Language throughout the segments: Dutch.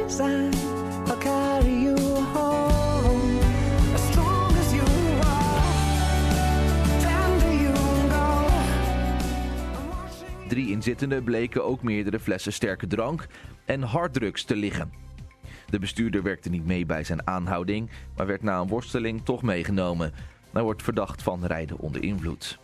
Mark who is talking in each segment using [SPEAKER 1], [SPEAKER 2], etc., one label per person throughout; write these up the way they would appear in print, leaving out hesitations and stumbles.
[SPEAKER 1] days and I'll carry you home. As strong as you are, tender you go.
[SPEAKER 2] 3 inzittenden bleken ook meerdere flessen sterke drank en harddrugs te liggen. De bestuurder werkte niet mee bij zijn aanhouding, maar werd na een worsteling toch meegenomen. Hij wordt verdacht van rijden onder invloed.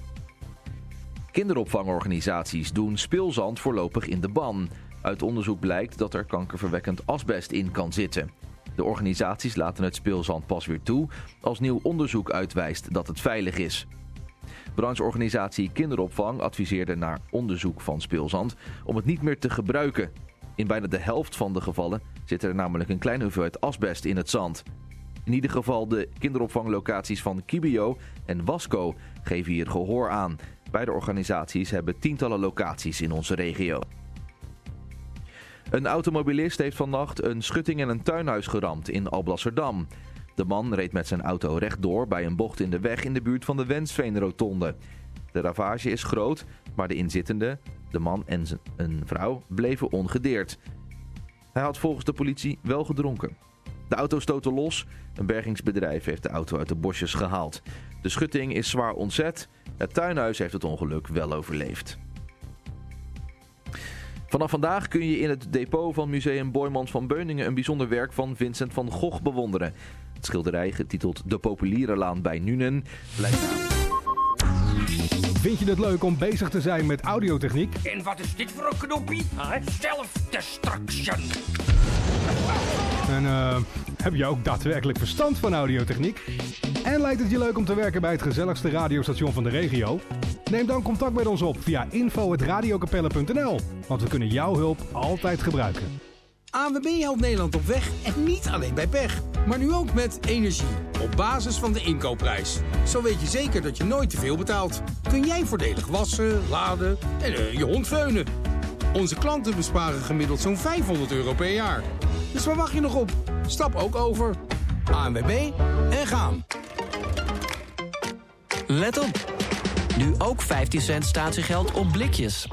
[SPEAKER 2] Kinderopvangorganisaties doen speelzand voorlopig in de ban. Uit onderzoek blijkt dat er kankerverwekkend asbest in kan zitten. De organisaties laten het speelzand pas weer toe als nieuw onderzoek uitwijst dat het veilig is. Brancheorganisatie Kinderopvang adviseerde na onderzoek van speelzand om het niet meer te gebruiken. In bijna de helft van de gevallen zit er namelijk een kleine hoeveelheid asbest in het zand. In ieder geval de kinderopvanglocaties van Kibio en Wasco geven hier gehoor aan. Beide organisaties hebben tientallen locaties in onze regio. Een automobilist heeft vannacht een schutting en een tuinhuis geramd in Alblasserdam. De man reed met zijn auto rechtdoor bij een bocht in de weg in de buurt van de Wensveenrotonde. De ravage is groot, maar de inzittenden, de man en een vrouw, bleven ongedeerd. Hij had volgens de politie wel gedronken. De auto stootte los. Een bergingsbedrijf heeft de auto uit de bosjes gehaald. De schutting is zwaar ontzet. Het tuinhuis heeft het ongeluk wel overleefd. Vanaf vandaag kun je in het depot van Museum Boijmans van Beuningen een bijzonder werk van Vincent van Gogh bewonderen. Het schilderij, getiteld De Populierenlaan bij Nuenen, blijkt aan.
[SPEAKER 3] Vind je het leuk om bezig te zijn met audiotechniek?
[SPEAKER 4] En wat is dit voor een knoppie? Self-destruction.
[SPEAKER 3] En heb je ook daadwerkelijk verstand van audiotechniek? En lijkt het je leuk om te werken bij het gezelligste radiostation van de regio? Neem dan contact met ons op via info@radiokapelle.nl, want we kunnen jouw hulp altijd gebruiken.
[SPEAKER 5] ANWB helpt Nederland op weg en niet alleen bij pech, maar nu ook met energie. Op basis van de inkoopprijs. Zo weet je zeker dat je nooit te veel betaalt. Kun jij voordelig wassen, laden en je hond veunen. Onze klanten besparen gemiddeld zo'n €500 per jaar. Dus waar wacht je nog op? Stap ook over. ANWB en gaan.
[SPEAKER 6] Let op! Nu ook 15 cent statiegeld op blikjes.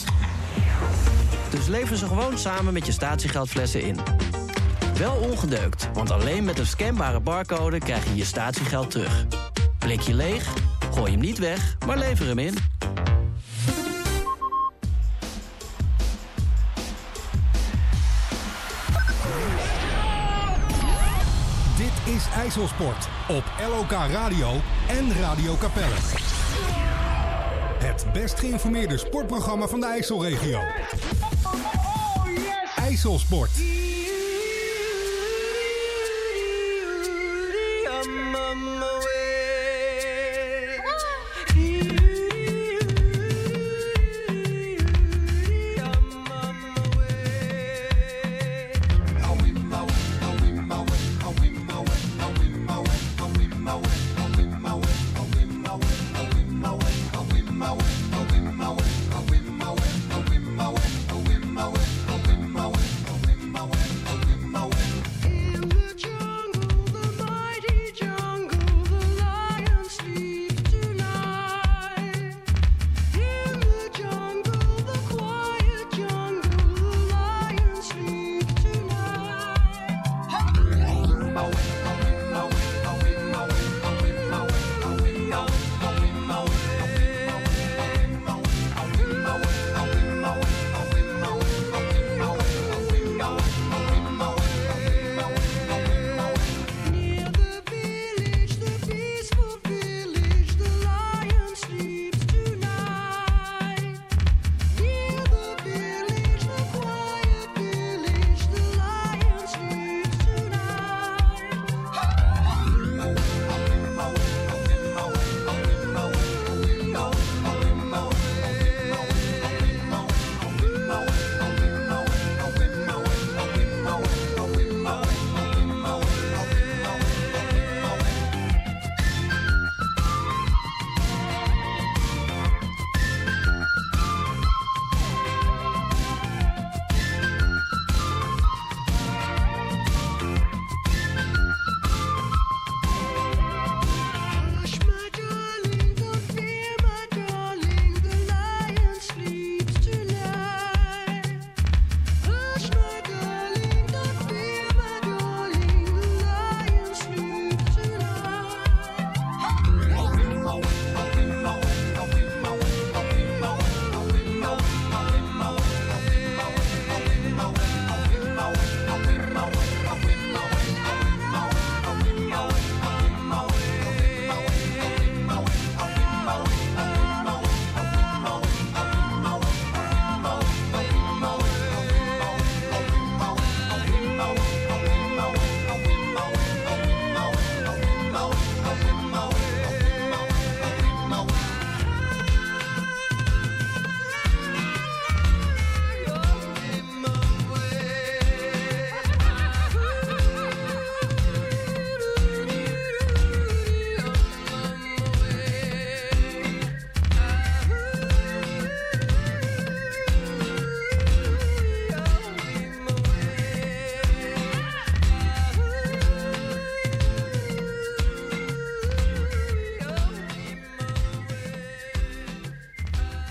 [SPEAKER 6] Dus lever ze gewoon samen met je statiegeldflessen in. Wel ongedeukt, want alleen met een scanbare barcode krijg je je statiegeld terug. Blikje leeg? Gooi hem niet weg, maar lever hem in.
[SPEAKER 3] Dit is IJsselsport op LOK Radio en Radio Capelle. Het best geïnformeerde sportprogramma van de IJsselregio. IJsselsport.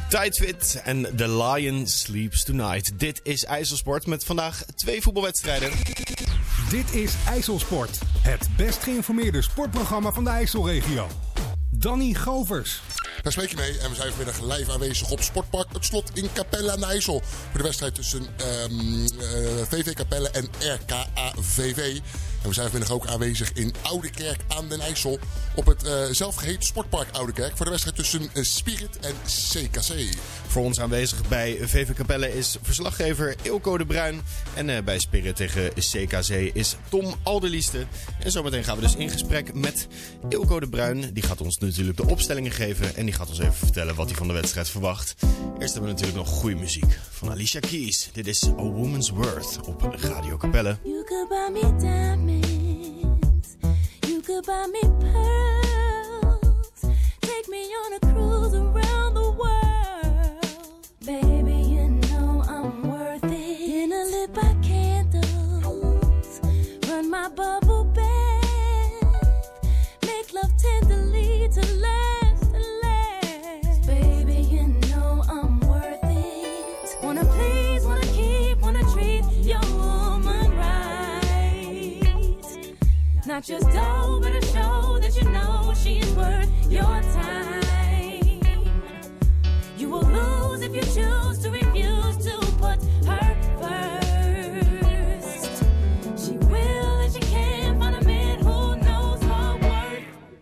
[SPEAKER 7] Tight Fit en The Lion Sleeps Tonight. Dit is IJsselsport met vandaag 2 voetbalwedstrijden.
[SPEAKER 3] Dit is IJsselsport, het best geïnformeerde sportprogramma van de IJsselregio. Danny Govers.
[SPEAKER 8] Daar spreek je mee en we zijn vanmiddag live aanwezig op Sportpark Het Slot in Capelle aan de IJssel. Voor de wedstrijd tussen VV Capelle en RKAVV. En we zijn vanmiddag ook aanwezig in Oudekerk aan den IJssel op het zelfgeheten Sportpark Oudekerk voor de wedstrijd tussen Spirit en CKC.
[SPEAKER 7] Voor ons aanwezig bij VV Capelle is verslaggever Ilko de Bruin. En bij Spirit tegen CKC is Tom Alderlieste. En zometeen gaan we dus in gesprek met Ilko de Bruin. Die gaat ons natuurlijk de opstellingen geven en die gaat ons even vertellen wat hij van de wedstrijd verwacht. Eerst hebben we natuurlijk nog goede muziek van Alicia Keys. Dit is A Woman's Worth op Radio Capelle.
[SPEAKER 9] You could buy me diamonds, you could buy me pearls, take me on a cruise around the world. Baby, you know I'm worth it. Dinner lit by candles, run my bubble bath, make love tenderly to last and last. Baby, you know I'm worth it. Wanna please, wanna keep, wanna treat your woman right. Not just dough, but a show that you know she's worth your time. You will lose if you choose to refuse to put her first. She will and she can't find a man who knows her worth.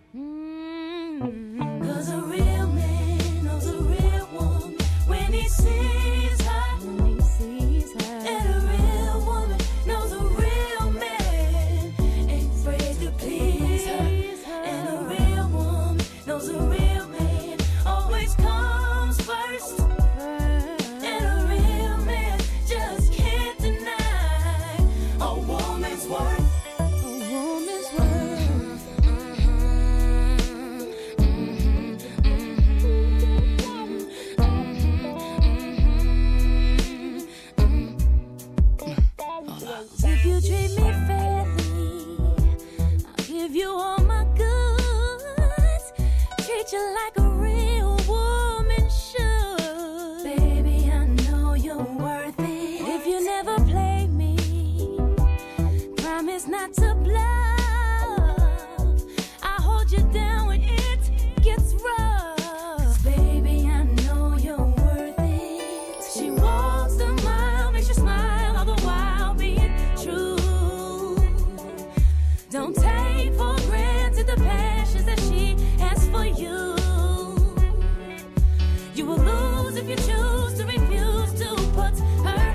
[SPEAKER 9] 'Cause a real man knows a real woman when he sees her. And a real woman knows a real man ain't afraid to please her. And a real woman knows a real man always comes first. And a real man just can't deny a woman's worth. A woman's worth. If you treat me fairly, I'll give you all my goods. Treat you like a real woman should. Baby, I know you're worth it. If you never play me, promise not to bluff. I hold you down when it gets rough. Baby, I know you're worth it. She walks the mile, makes you smile, all the while being true. Don't take for granted the passions that she has for you. You will lose if you choose to refuse to put her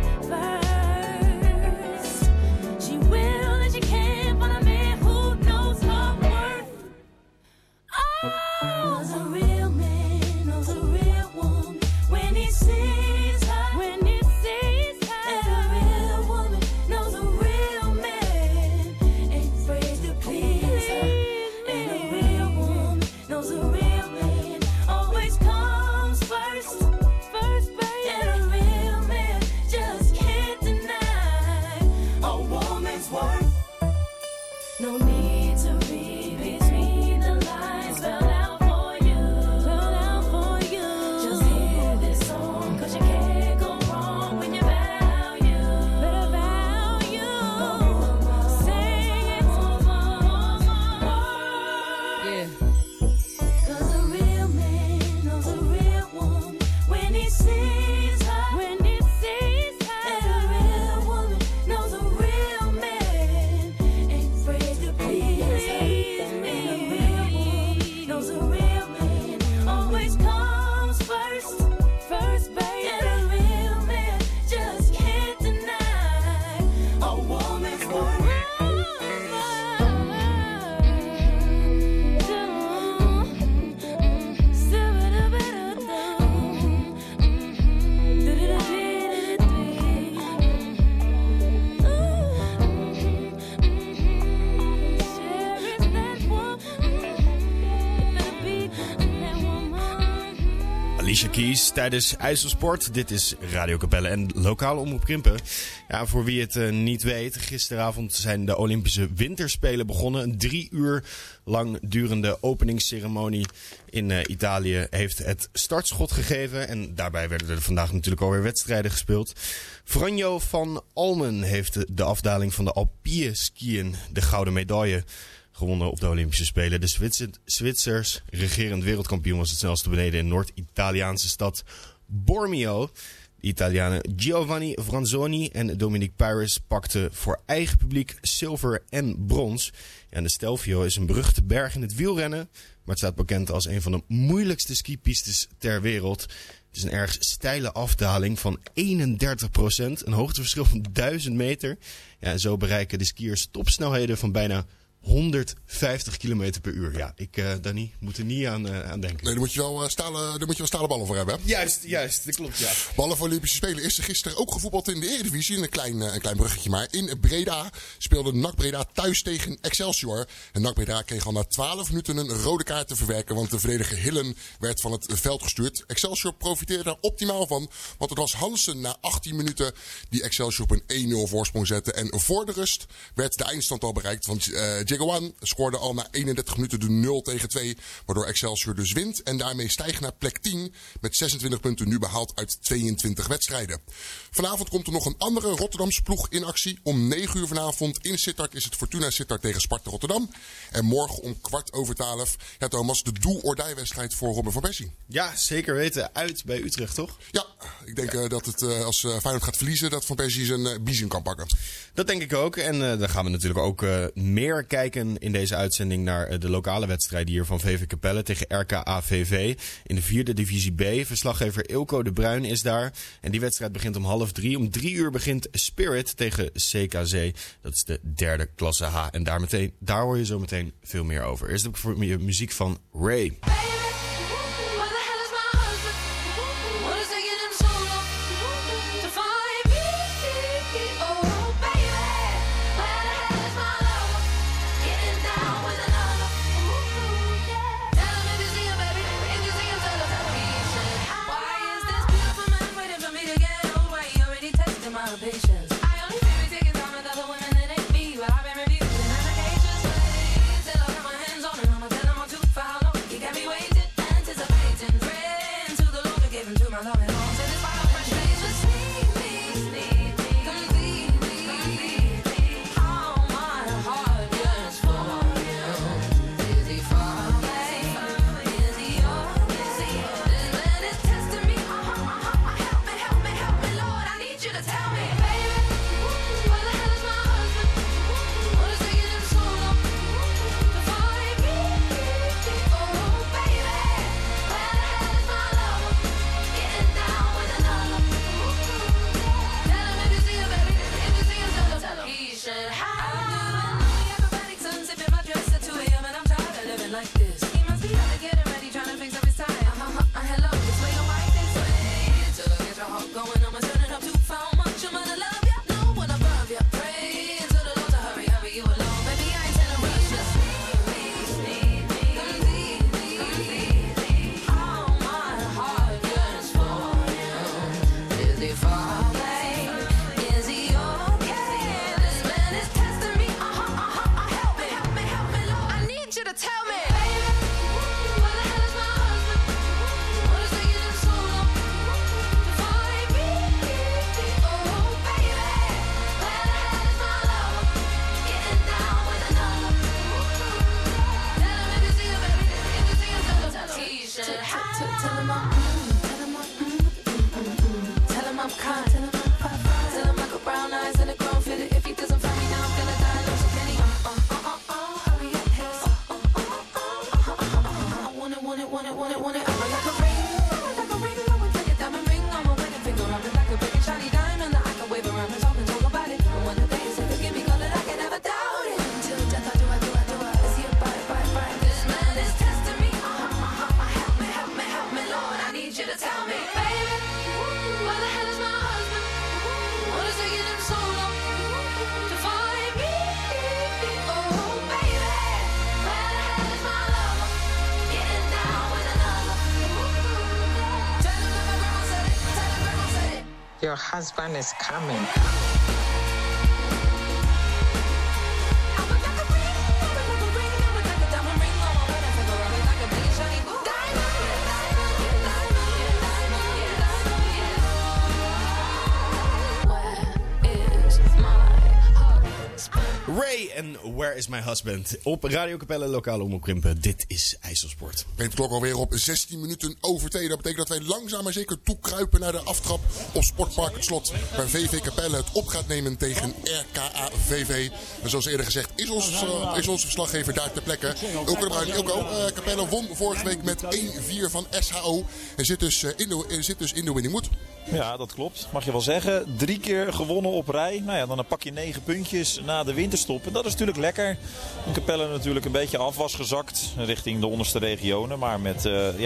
[SPEAKER 9] first. She will and she can't find a man who knows her worth. Oh, 'cause a real man knows a real woman when he sees her. When he sees her. And a real woman knows a real man ain't afraid to please her. And a real woman knows a real man always comes first. First, baby. And a real man just can't deny a woman's worth. No need to read between the lines, spelled out for you. Spelled out for you. Just hear this song, 'cause you can't go wrong when you value. Better value. Sing it. Yeah. 'Cause a real man knows a real woman when he sees her. When he sees her. And a real woman knows a real man ain't afraid to please
[SPEAKER 7] Alicia Keys tijdens IJsselsport. Dit is Radio Capelle en lokale omroep Krimpen. Ja, voor wie het niet weet, gisteravond zijn de Olympische Winterspelen begonnen. Een 3 uur lang durende openingsceremonie in Italië heeft het startschot gegeven. En daarbij werden er vandaag natuurlijk alweer wedstrijden gespeeld. Franjo van Almen heeft de afdaling van de Alpine skiën de gouden medaille gewonnen op de Olympische Spelen. De Zwitsers, regerend wereldkampioen, was het snelste beneden in Noord-Italiaanse stad Bormio. De Italianen Giovanni Franzoni en Dominique Paris pakten voor eigen publiek zilver en brons. En de Stelvio is een beruchte berg in het wielrennen, maar het staat bekend als een van de moeilijkste skipistes ter wereld. Het is een erg steile afdaling van 31%, een hoogteverschil van 1000 meter. Ja, en zo bereiken de skiers topsnelheden van bijna 150 km per uur. Ja, Danny, moet er niet aan denken.
[SPEAKER 8] Nee, daar moet je wel stalen ballen voor hebben. Hè?
[SPEAKER 7] Juist, dat klopt, ja.
[SPEAKER 8] Ballen voor Olympische Spelen is er gisteren ook gevoetbald in de Eredivisie. Een klein bruggetje maar. In Breda speelde NAC Breda thuis tegen Excelsior. En NAC Breda kreeg al na 12 minuten een rode kaart te verwerken, want de verdediger Hillen werd van het veld gestuurd. Excelsior profiteerde daar optimaal van, want het was Hansen na 18 minuten die Excelsior op een 1-0 voorsprong zette. En voor de rust werd de eindstand al bereikt, want Jaguan scoorde al na 31 minuten de 0-2, waardoor Excelsior dus wint en daarmee stijgt naar plek 10 met 26 punten nu behaald uit 22 wedstrijden. Vanavond komt er nog een andere Rotterdamse ploeg in actie. Om 9 uur vanavond in Sittard is het Fortuna Sittard tegen Sparta Rotterdam. En morgen om 11:15, ja Thomas, de do-or-die-wedstrijd voor Robin van Persie.
[SPEAKER 7] Ja, zeker weten. Uit bij Utrecht, toch?
[SPEAKER 8] Ja, ik denk dat het als Feyenoord gaat verliezen, dat Van Persie zijn biezen kan pakken.
[SPEAKER 7] Dat denk ik ook. En dan gaan we natuurlijk ook meer kijken in deze uitzending naar de lokale wedstrijden hier van VV Capelle tegen RKAVV in de 4e divisie B. Verslaggever Ilko de Bruin is daar. En die wedstrijd begint om 2:30. Om 3 uur begint Spirit tegen CKZ. Dat is de 3e klasse H. En daar hoor je zo meteen veel meer over. Eerst heb ik voor je muziek van Ray.
[SPEAKER 9] Got me waiting.
[SPEAKER 10] your husband is coming.
[SPEAKER 7] Ray en Where is my husband? Op Radio Capelle, lokale omroep Krimpen. Dit is IJsselsport.
[SPEAKER 8] Brengt de klok alweer op 16 minuten over 2. Dat betekent dat wij langzaam maar zeker toekruipen naar de aftrap op Sportpark Het Slot. Waar VV Capelle het op gaat nemen tegen RKA-VV. En zoals eerder gezegd is onze verslaggever daar ter plekke. Ilko de Bruin. Ilko, Capelle won vorige week met 1-4 van SHO. En zit dus in de winning mood.
[SPEAKER 11] Ja, dat klopt. Mag je wel zeggen. 3 keer gewonnen op rij. Nou ja, dan pak je 9 puntjes na de winterstop. En dat is natuurlijk lekker. En Capelle natuurlijk een beetje af was gezakt richting de onderste regionen. Maar met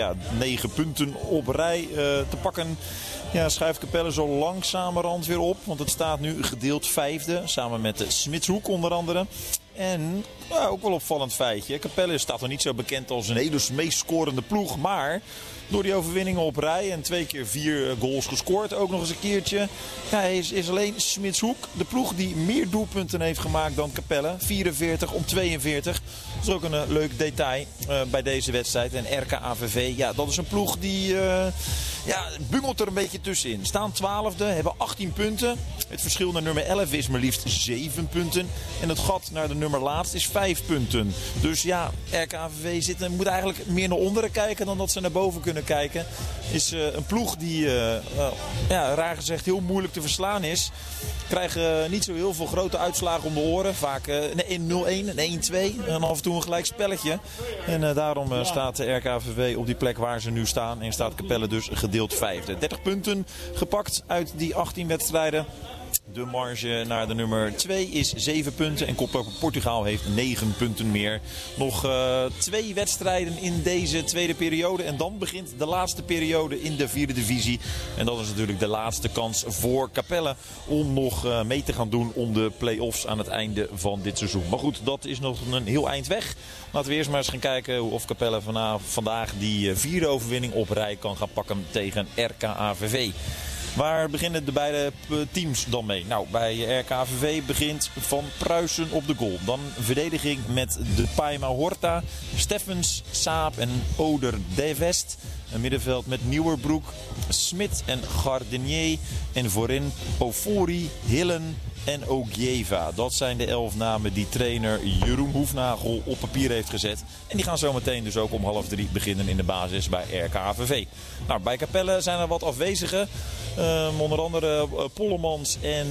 [SPEAKER 11] 9 punten op rij te pakken. Ja, schuift Capelle zo langzamerhand weer op. Want het staat nu gedeeld 5e. Samen met de Smitshoek onder andere. En ook wel opvallend feitje. Capelle staat er niet zo bekend als een hele meest scorende ploeg. Maar door die overwinningen op rij en 2 keer 4 goals gescoord. Ook nog eens een keertje. Ja, is alleen Smitshoek de ploeg die meer doelpunten heeft gemaakt dan Capelle. 44 om 42. Dat is ook een leuk detail bij deze wedstrijd. En RKA-VV, ja, dat is een ploeg die bungelt er een beetje tussenin. Staan 12e, hebben 18 punten. Het verschil naar nummer 11 is maar liefst 7 punten. En het gat naar de nummer laatst is 5 punten. Dus ja, RKA-VV moet eigenlijk meer naar onderen kijken dan dat ze naar boven kunnen kijken. Is een ploeg die, raar gezegd, heel moeilijk te verslaan is. Krijgen niet zo heel veel grote uitslagen om de oren. Vaak een 0-1, een 1-2 en af en toe een gelijk spelletje. En daarom staat de RKVV op die plek waar ze nu staan. En staat Capelle dus gedeeld 5e. 30 punten gepakt uit die 18 wedstrijden. De marge naar de nummer 2 is 7 punten. En koploper Portugal heeft 9 punten meer. Nog 2 wedstrijden in deze tweede periode. En dan begint de laatste periode in de 4e divisie. En dat is natuurlijk de laatste kans voor Capelle om nog mee te gaan doen om de play-offs aan het einde van dit seizoen. Maar goed, dat is nog een heel eind weg. Laten we eerst maar eens gaan kijken of Capelle vandaag die 4e overwinning op rij kan gaan pakken tegen RKA-VV. Waar beginnen de beide teams dan mee? Nou, bij RKVV begint Van Pruisen op de goal. Dan verdediging met de Paima Horta, Steffens, Saab en Oder de West. Een middenveld met Nieuwerbroek, Smit en Gardenier. En voorin Pofori, Hillen en Ogieva. Dat zijn de 11 namen die trainer Jeroen Hoefnagel op papier heeft gezet. En die gaan zo meteen dus ook om 2:30 beginnen in de basis bij RKVV. Nou, bij Capelle zijn er wat afwezigen. Onder andere Pollemans en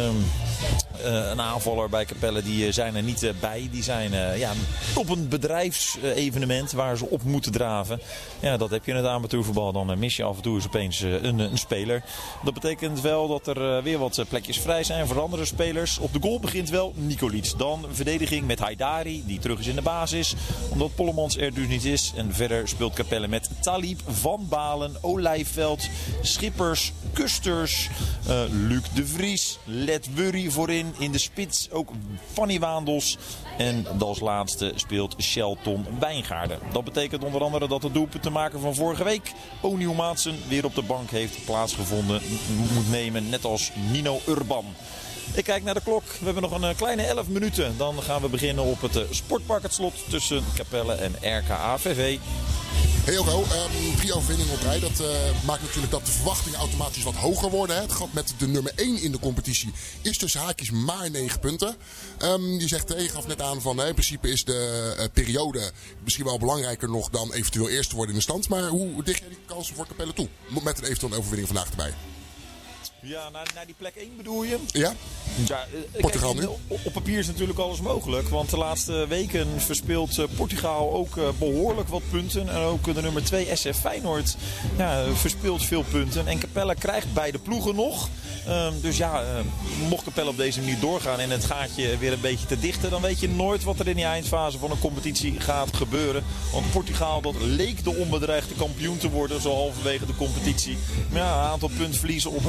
[SPEAKER 11] een aanvaller bij Capelle, die zijn er niet bij. Die zijn op een bedrijfsevenement waar ze op moeten draven. Ja, dat heb je in het amateurvoetbal. Dan mis je af en toe eens opeens een speler. Dat betekent wel dat er weer wat plekjes vrij zijn voor andere spelers. Op de goal begint wel Nikolic. Dan verdediging met Haidari, die terug is in de basis. Omdat Pollemans er dus niet is. En verder speelt Capelle met Talib, Van Balen, Olijfveld, Schippers, Kusters, Luc de Vries, Let Wurry voorin. In de spits ook Fanny Waandels. En als laatste speelt Shelton Wijngaarden. Dat betekent onder andere dat het doelpunt te maken van vorige week, Oniel Maatsen, weer op de bank heeft plaatsgevonden. Moet nemen, net als Nino Urban. Ik kijk naar de klok. We hebben nog een kleine 11 minuten. Dan gaan we beginnen op het Sportpark Het Slot tussen Capelle en RKA-VV.
[SPEAKER 8] Hey Ilko, 3 overwinningen op rij. Dat maakt natuurlijk dat de verwachtingen automatisch wat hoger worden. Hè? Het gat met de nummer 1 in de competitie is tussen haakjes maar 9 punten. Je gaf net aan van in principe is de periode misschien wel belangrijker nog dan eventueel eerst te worden in de stand. Maar hoe dicht jij die kansen voor Capelle toe? Met een eventuele overwinning vandaag erbij.
[SPEAKER 11] Ja, naar die plek 1 bedoel je?
[SPEAKER 8] Ja?
[SPEAKER 11] Ja,
[SPEAKER 8] Portugal
[SPEAKER 11] kijk,
[SPEAKER 8] nu?
[SPEAKER 11] Op papier is natuurlijk alles mogelijk. Want de laatste weken verspeelt Portugal ook behoorlijk wat punten. En ook de nummer 2 SF Feyenoord verspeelt veel punten. En Capelle krijgt beide ploegen nog. Dus mocht Capelle op deze manier doorgaan en het gaatje weer een beetje te dichten, dan weet je nooit wat er in die eindfase van een competitie gaat gebeuren. Want Portugal, dat leek de onbedreigde kampioen te worden zo halverwege de competitie. Maar ja, een aantal puntverliezen op rij.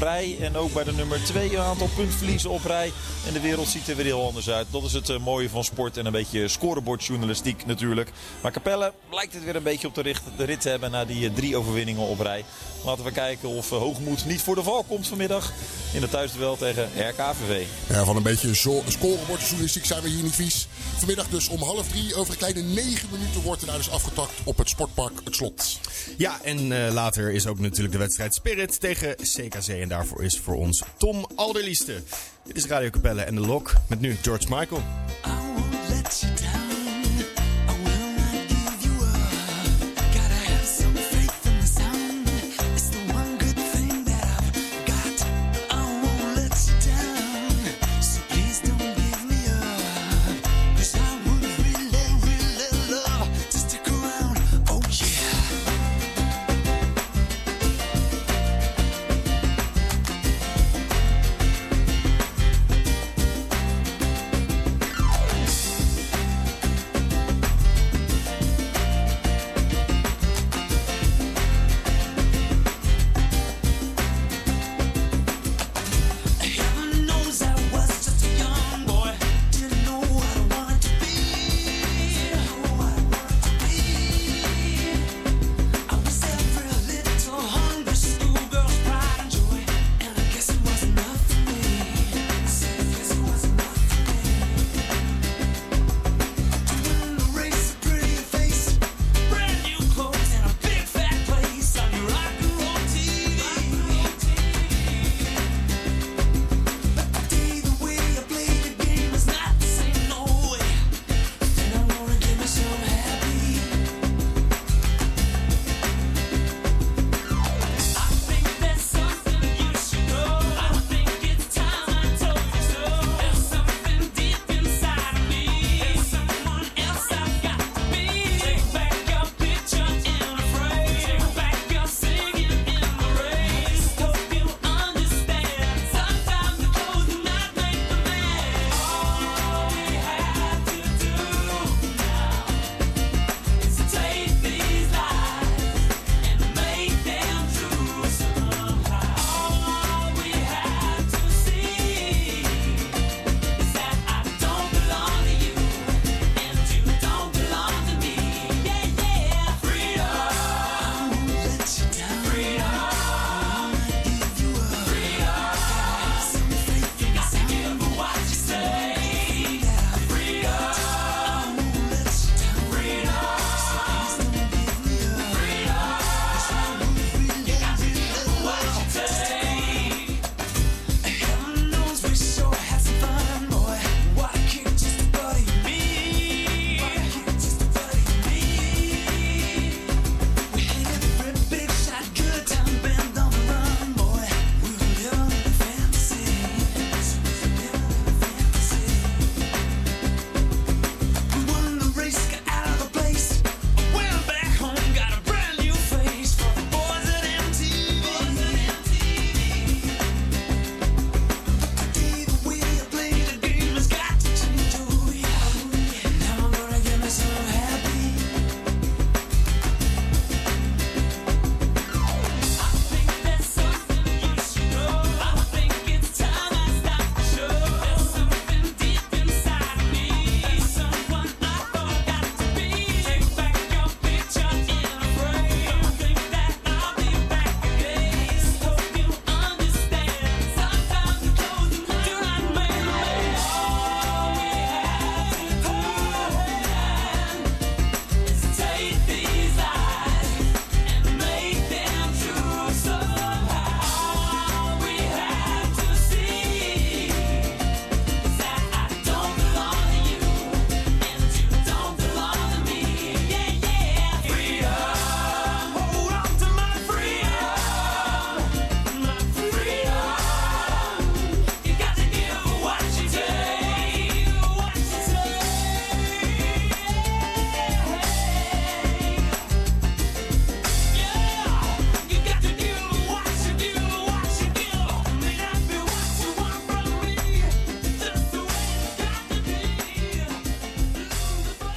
[SPEAKER 11] En ook bij de nummer 2 een aantal puntverliezen op rij. En de wereld ziet er weer heel anders uit. Dat is het mooie van sport en een beetje scorebordjournalistiek natuurlijk. Maar Capelle lijkt het weer een beetje op de rit te hebben na die 3 overwinningen op rij. Laten we kijken of Hoogmoed niet voor de val komt vanmiddag in het thuisduel tegen RKVV.
[SPEAKER 8] Ja, van een beetje scorebordjournalistiek zijn we hier niet vies. Vanmiddag dus om 2:30, over een kleine 9 minuten wordt er nou dus afgetakt op het sportpark Het Slot.
[SPEAKER 7] Ja, en later is ook natuurlijk de wedstrijd Spirit tegen CKC. En daarvoor is voor ons Tom Alderlieste. Dit is Radio Capelle en de Lok met nu George Michael.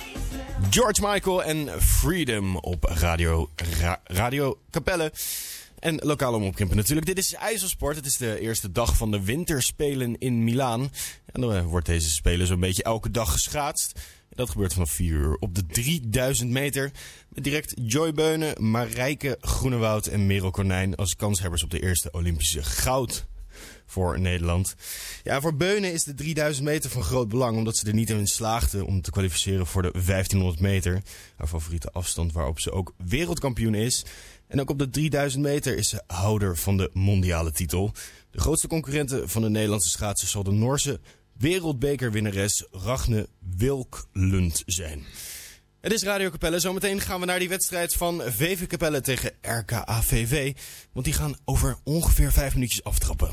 [SPEAKER 7] George Michael en Freedom op Radio Capelle. En lokaal omkrimpen natuurlijk. Dit is IJsselsport. Het is de eerste dag van de winterspelen in Milaan. En dan wordt deze spelen zo'n beetje elke dag geschaatst. Dat gebeurt vanaf 4 uur op de 3000 meter. Met direct Joy Beunen, Marijke Groenewoud en Merel Konijn als kanshebbers op de eerste Olympische goud voor Nederland. Ja, voor Beunen is de 3000 meter van groot belang, omdat ze er niet in slaagde om te kwalificeren voor de 1500 meter. Haar favoriete afstand waarop ze ook wereldkampioen is. En ook op de 3000 meter is ze houder van de mondiale titel. De grootste concurrente van de Nederlandse schaatser zal de Noorse wereldbekerwinnares Ragne Wilklund zijn. Het is Radio Capelle. Zometeen gaan we naar die wedstrijd van VV Capelle tegen RKAVV. Want die gaan over ongeveer 5 minuutjes aftrappen.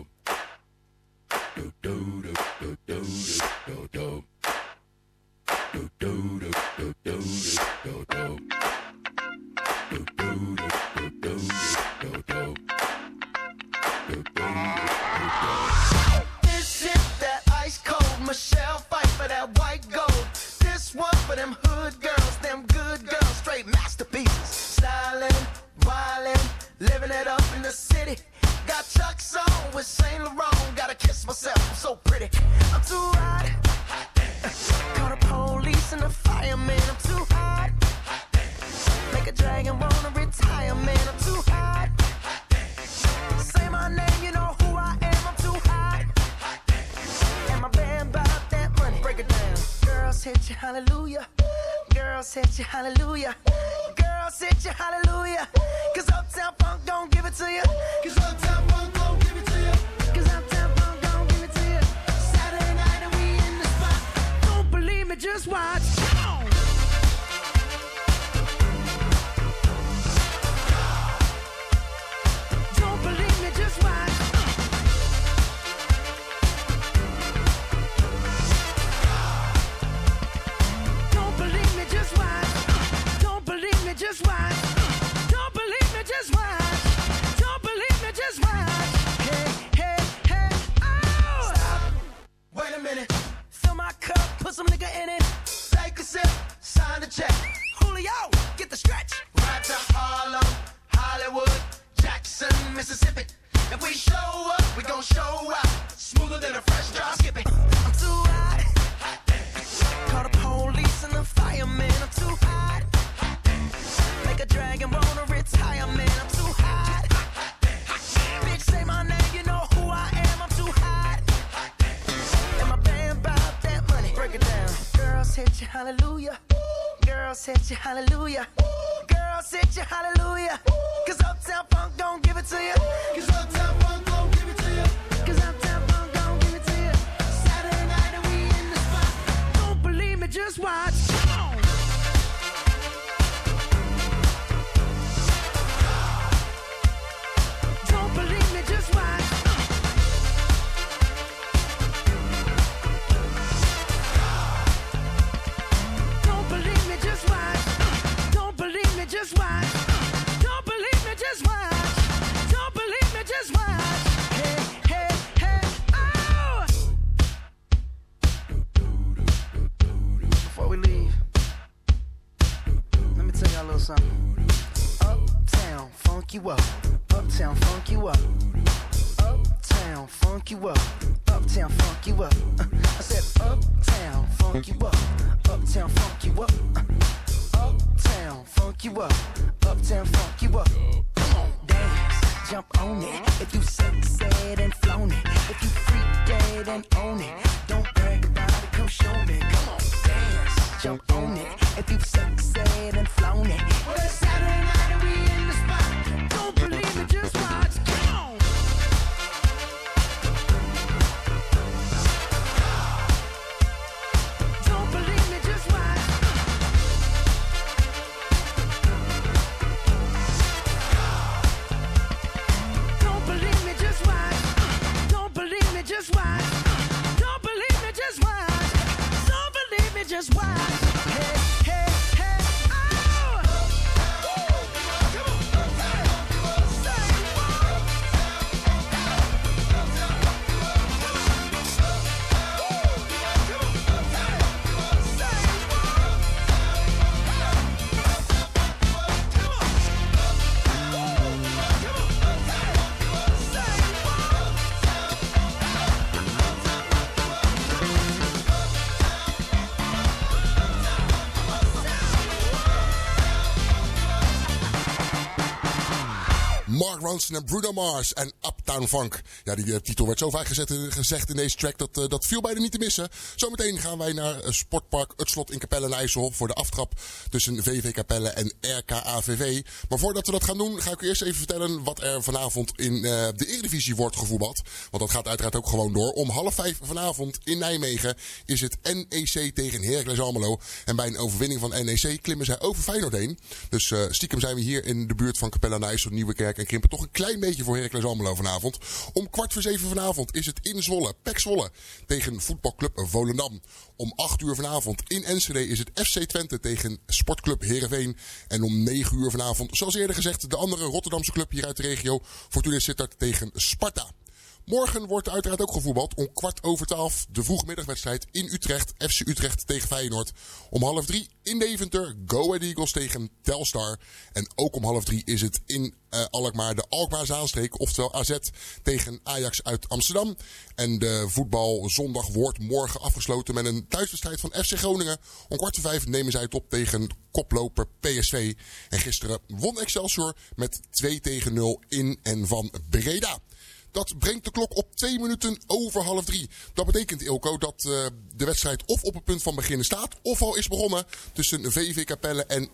[SPEAKER 1] This is that ice cold Michelle fight for that white gold. This one for them hood girls, them good girls, straight masterpieces. Styling, wildin', living it up in the city. Got Chuck's on with Saint Laurent. Gotta kiss myself, I'm so pretty. I'm too hot. Call the police and the fireman. I'm too hot. Make a dragon wanna retire, man. I'm too hot. Say my name, you know who I am. I'm too hot. And my band bought that money. Break it down. Girls hit you, hallelujah. Girls hit you, hallelujah. Girls hit you, hallelujah. Cause Uptown Funk don't give it to you. Cause Uptown Funk don't give it to you. Cause Uptown Funk don't give it to you. Saturday night and we in the spot. Don't believe me, just watch. Come on. Don't believe me, just watch. Don't believe me, just watch. Don't believe me, just watch. Don't believe me, just watch. Don't believe me, just watch. Hey, hey, hey, oh! Stop. Wait a minute. Fill my cup, put some nigga in it. Take a sip, sign the check. Julio, get the stretch. Right to Harlem, Hollywood, Jackson, Mississippi. If we show up, we gon' show out. Smoother than a fresh drop skipping. I'm too hot. Call the police and the fireman. I'm too hot. Make a dragon wanna retire, man. I'm too hot. Bitch, say my name, you know who I am. I'm too hot. And my band bought that money. Break it down. Girls hit you, hallelujah. Girls hit you, hallelujah. Girls hit you, hallelujah. Cause Uptown Funk don't give it to you. Cause Uptown Funk don't give it to you. Cause Uptown Funk don't give it to you. Saturday night and we in the spot. Don't believe me, just watch. Come on. Don't believe me, just watch. Don't believe me, just watch. Don't believe me, just watch. Don't believe me, just watch. Don't believe me, just watch. Hey, hey, hey, oh! Before we leave, let me tell y'all a little something. Uptown, funk you up. Uptown, funk you up. Uptown, funk you up. Uptown, funk you up. I said uptown, funk you up. Uptown, funk you up. Uptown, funk you up. Uptown, funk you up. Come on, dance, jump on it. If you said and flown it. If you freak dead and own it. Don't brag about it, come show me. Come on, dance, jump on it. If you said and flown it. Well, it's Saturday night and we in the spot. Don't believe me, just watch. Come on. Don't believe me, just watch. Don't believe me, just watch. Don't believe me, just watch. Don't believe me, just watch. Don't believe me, just watch. Hey, hey, hey, oh!
[SPEAKER 8] Mark Ronson en Bruno Mars en Uptown Funk. Ja, die titel werd zo vaak gezegd in deze track dat viel bijna niet te missen. Zometeen gaan wij naar Sportpark Het Slot in Capelle en IJssel voor de aftrap tussen VV Capelle en RKAVV. Maar voordat we dat gaan doen, ga ik u eerst even vertellen wat er vanavond in de Eredivisie wordt gevoetbald. Want dat gaat uiteraard ook gewoon door. Om 4:30 vanavond in Nijmegen is het NEC tegen Heracles Almelo. En bij een overwinning van NEC klimmen zij over Feyenoord heen. Dus stiekem zijn we hier in de buurt van Capelle en IJssel, Nieuwekerk en krimpen toch een klein beetje voor Heracles Almelo vanavond. Om 6:15 vanavond is het in Zwolle, PEC Zwolle tegen voetbalclub Volendam. Om 8:00 vanavond in Enschede is het FC Twente tegen Sportclub Heerenveen. En om 9:00 vanavond, zoals eerder gezegd, de andere Rotterdamse club hier uit de regio, Fortuna Sittard tegen Sparta. Morgen wordt uiteraard ook gevoetbald om 12:15 de vroegmiddagwedstrijd in Utrecht. FC Utrecht tegen Feyenoord. Om 2:30 in Deventer Go Ahead Eagles tegen Telstar. En ook om 2:30 is het in Alkmaar de Alkmaar-Zaanstreek. Oftewel AZ tegen Ajax uit Amsterdam. En de voetbalzondag wordt morgen afgesloten met een thuiswedstrijd van FC Groningen. Om 4:45 nemen zij het op tegen koploper PSV. En gisteren won Excelsior met 2-0 in en van Breda. Dat brengt de klok op 2 minuten over 2:30. Dat betekent, Ilko, dat de wedstrijd of op het punt van beginnen staat, of al is begonnen tussen VV Capelle en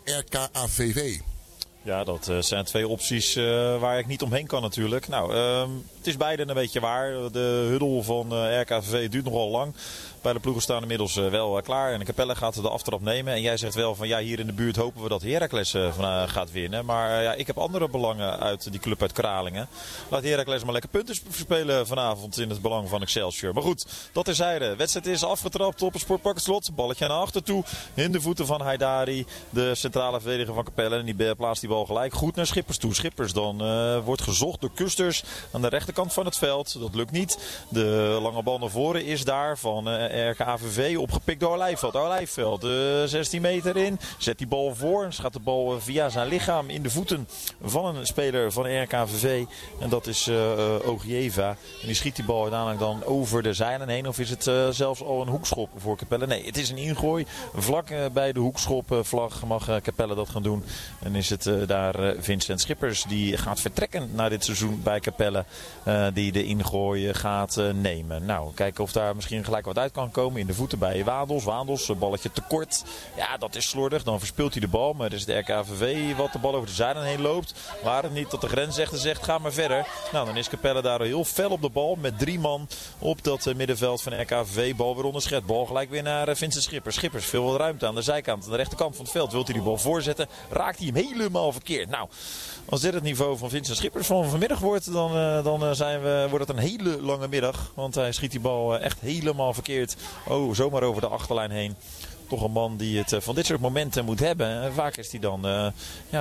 [SPEAKER 8] RKAVV.
[SPEAKER 11] Ja, dat zijn twee opties waar ik niet omheen kan natuurlijk. Nou, het is beide een beetje waar. De huddle van RKVV duurt nogal lang. Beide ploegen staan inmiddels wel klaar. En de Capelle gaat de aftrap nemen. En jij zegt wel van ja, hier in de buurt hopen we dat Heracles gaat winnen. Maar ja, ik heb andere belangen uit die club uit Kralingen. Laat Heracles maar lekker punten spelen vanavond in het belang van Excelsior. Maar goed, dat terzijde. De wedstrijd is afgetrapt op het Sportpark Het Slot. Balletje naar achter toe. In de voeten van Haidari, de centrale verdediger van Capelle. En die plaatst die bal gelijk goed naar Schippers toe. Schippers dan wordt gezocht door Kusters aan de rechterkant van het veld. Dat lukt niet. De lange bal naar voren is daar van RKAVV opgepikt door Olijfveld. Olijfveld 16 meter in. Zet die bal voor. En gaat de bal via zijn lichaam in de voeten van een speler van RKAVV. En dat is Ogieva. En die schiet die bal uiteindelijk dan over de zijlijn heen. Of is het zelfs al een hoekschop voor Capelle? Nee, het is een ingooi. Vlak bij de hoekschopvlag mag Capelle dat gaan doen. En is het daar Vincent Schippers die gaat vertrekken na dit seizoen bij Capelle. Die de ingooi gaat nemen. Nou, kijken of daar misschien gelijk wat uit kan komen in de voeten bij Wadels. Wadels, balletje tekort. Ja, dat is slordig. Dan verspeelt hij de bal. Maar het is de RKVV wat de bal over de zijlijn heen loopt. Waar het niet dat de grensrechter zegt, ga maar verder. Nou, dan is Capelle daar heel fel op de bal. Met 3 man op dat middenveld van RKVV. Bal weer onderschept. Bal gelijk weer naar Vincent Schippers. Schippers, veel wat ruimte aan de zijkant. Aan de rechterkant van het veld wilt hij die bal voorzetten. Raakt hij hem helemaal verkeerd. Nou, als dit het niveau van Vincent Schippers van vanmiddag wordt, dan wordt het een hele lange middag. Want hij schiet die bal echt helemaal verkeerd. Oh, zomaar over de achterlijn heen. Toch een man die het van dit soort momenten moet hebben. En vaak is hij dan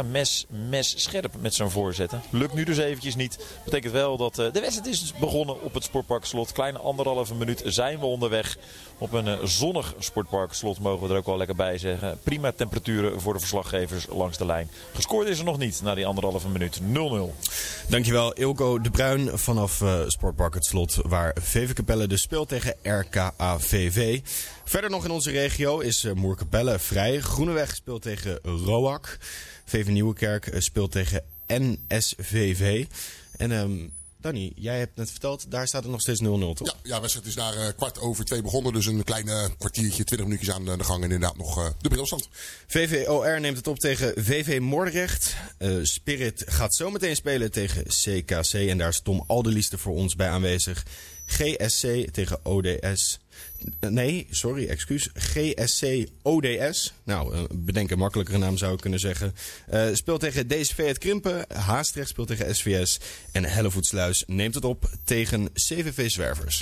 [SPEAKER 11] mes scherp met zijn voorzetten. Lukt nu dus eventjes niet. Betekent wel dat de wedstrijd is begonnen op het Sportpark Slot. Kleine 1,5 minuut zijn we onderweg. Op een zonnig Sportpark Slot mogen we er ook wel lekker bij zeggen. Prima temperaturen voor de verslaggevers langs de lijn. Gescoord is er nog niet na die 1,5 minuut. 0-0.
[SPEAKER 7] Dankjewel Ilko de Bruin vanaf Sportpark Het Slot. Waar VV Capelle dus speelt tegen RKAVV. Verder nog in onze regio is Moerkapelle vrij. Groeneweg speelt tegen Roak. VV Nieuwekerk speelt tegen NSVV. En Danny, jij hebt net verteld, daar staat het nog steeds 0-0, toch?
[SPEAKER 8] Ja, de wedstrijd is daar 2:15 begonnen. Dus een kleine kwartiertje, 20 minuutjes aan de gang. En inderdaad nog de brilstand.
[SPEAKER 7] VVOR neemt het op tegen VV Moordrecht. Spirit gaat zometeen spelen tegen CKC. En daar is Tom Alderlieste voor ons bij aanwezig. GSC tegen ODS. GSC ODS. Nou, bedenk een makkelijkere naam zou ik kunnen zeggen. Speelt tegen DSV het Krimpen. Haastrecht speelt tegen SVS. En Hellevoetsluis neemt het op tegen CVV Zwervers.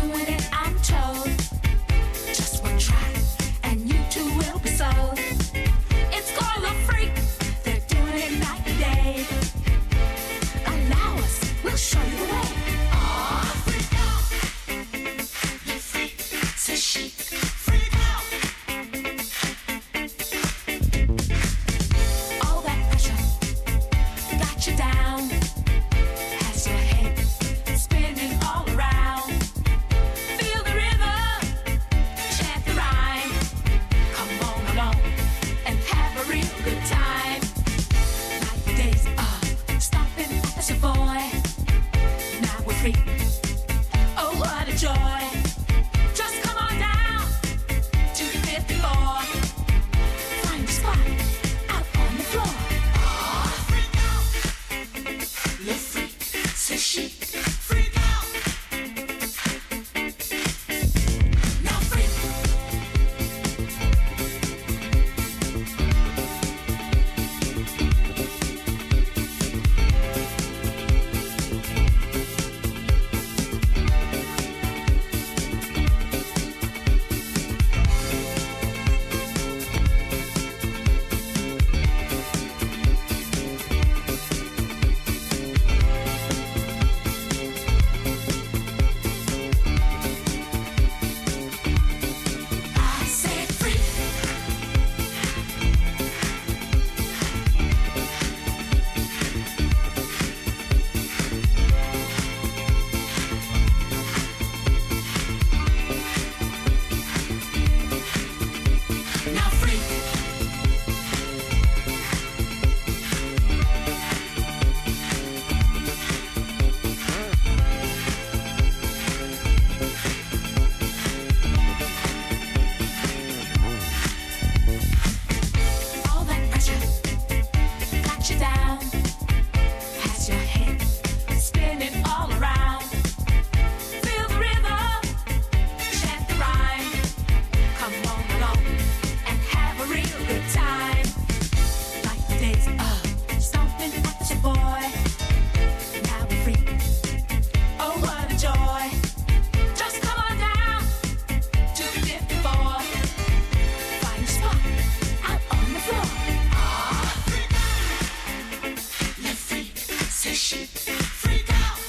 [SPEAKER 9] Just one try, and you too will be sold. free. Oh, what a joy. Just come on down to the 5th floor. Find a spot out on the floor. Oh, freak out. Le freak, c'est chic. Freak out. Now freak. I said freak. Now freak. All that pressure got you down. Has your head spinning all around. Feel the rhythm, chant the rhyme. Come on along and have a real good time. Like the days of stomping at your boy. Now we're free. Oh, what a joy. Just come on down to the 5th floor. Find a spot out on the floor. Ah, freak out. Le freak, c'est chic. Freak out.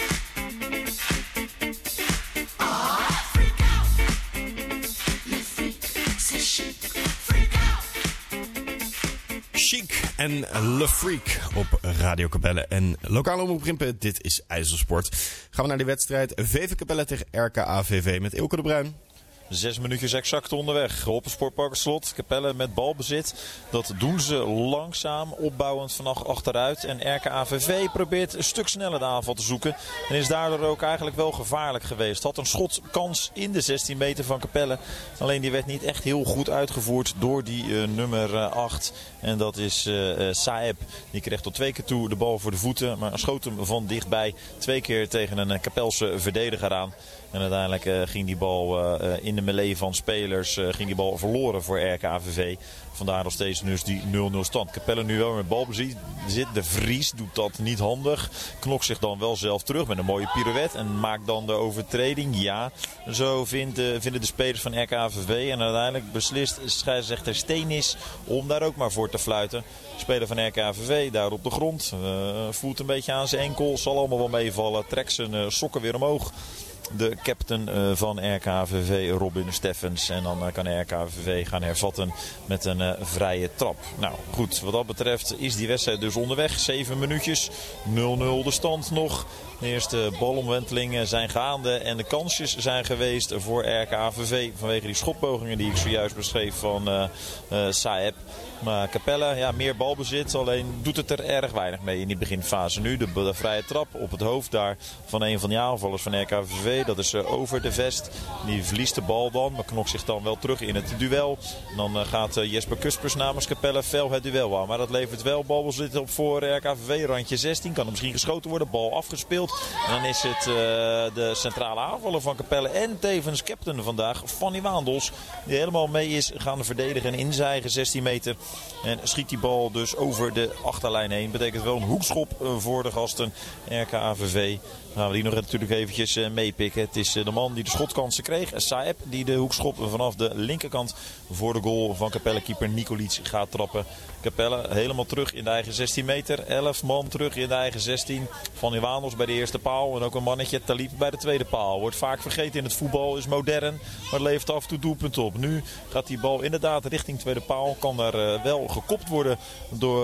[SPEAKER 9] Ah, freak out. Le freak, c'est chic. Freak out.
[SPEAKER 7] Chic en Le Freak op Radio Capelle en lokale omroep Grimpen. Dit is IJsselsport. Gaan we naar de wedstrijd VV Capelle tegen RKAVV met Ilko de Bruin.
[SPEAKER 11] 6 minuutjes exact onderweg. Op het Sportpark Slot. Capelle met balbezit. Dat doen ze langzaam, opbouwend vanaf achteruit. En RKAVV probeert een stuk sneller de aanval te zoeken. En is daardoor ook eigenlijk wel gevaarlijk geweest. Had een schotkans in de 16 meter van Capelle. Alleen die werd niet echt heel goed uitgevoerd door die nummer 8. En dat is Saeb. Die kreeg tot 2 keer toe de bal voor de voeten. Maar schoot hem van dichtbij 2 keer tegen een Capelse verdediger aan. En uiteindelijk ging die bal in de melee van spelers ging die bal verloren voor RKAVV. Vandaar nog steeds dus die 0-0 stand. Capelle nu wel met balbezit. De Vries doet dat niet handig. Knokt zich dan wel zelf terug met een mooie pirouette. En maakt dan de overtreding. Ja, zo vinden de spelers van RKAVV. En uiteindelijk beslist scheidsrechter Steenis om daar ook maar voor te fluiten. De speler van RKAVV daar op de grond. Voelt een beetje aan zijn enkel. Zal allemaal wel meevallen. Trekt zijn sokken weer omhoog. De captain van RKAVV, Robin Steffens. En dan kan RKAVV gaan hervatten met een vrije trap. Nou goed, wat dat betreft is die wedstrijd dus onderweg. 7 minuutjes, 0-0 de stand nog. De eerste balomwentelingen zijn gaande en de kansjes zijn geweest voor RKAVV. Vanwege die schotpogingen die ik zojuist beschreef van Saeb. Maar Capelle, ja, meer balbezit, alleen doet het er erg weinig mee in die beginfase. Nu de vrije trap op het hoofd daar van een van die aanvallers van RKAVV. Dat is over de vest. Die verliest de bal dan, maar knokt zich dan wel terug in het duel. En dan gaat Jesper Kuspers namens Capelle fel het duel aan. Maar dat levert wel balbezit op voor RKAVV. Randje 16, kan er misschien geschoten worden. Bal afgespeeld. En dan is het de centrale aanvaller van Capelle en tevens captain vandaag, Fanny Waandels. Die helemaal mee is gaan verdedigen in zijn eigen 16 meter. En schiet die bal dus over de achterlijn heen. Betekent wel een hoekschop voor de gasten RKAVV. Dan gaan we die nog natuurlijk eventjes meepikken. Het is de man die de schotkansen kreeg. Saeb die de hoekschop vanaf de linkerkant voor de goal van Capelle-keeper Nikolic gaat trappen. Capelle helemaal terug in de eigen 16 meter. 11 man terug in de eigen 16. Van Waandels bij de eerste paal. En ook een mannetje Talib bij de tweede paal. Wordt vaak vergeten in het voetbal. Is modern. Maar levert af en toe doelpunten op. Nu gaat die bal inderdaad richting tweede paal. Kan daar wel gekopt worden door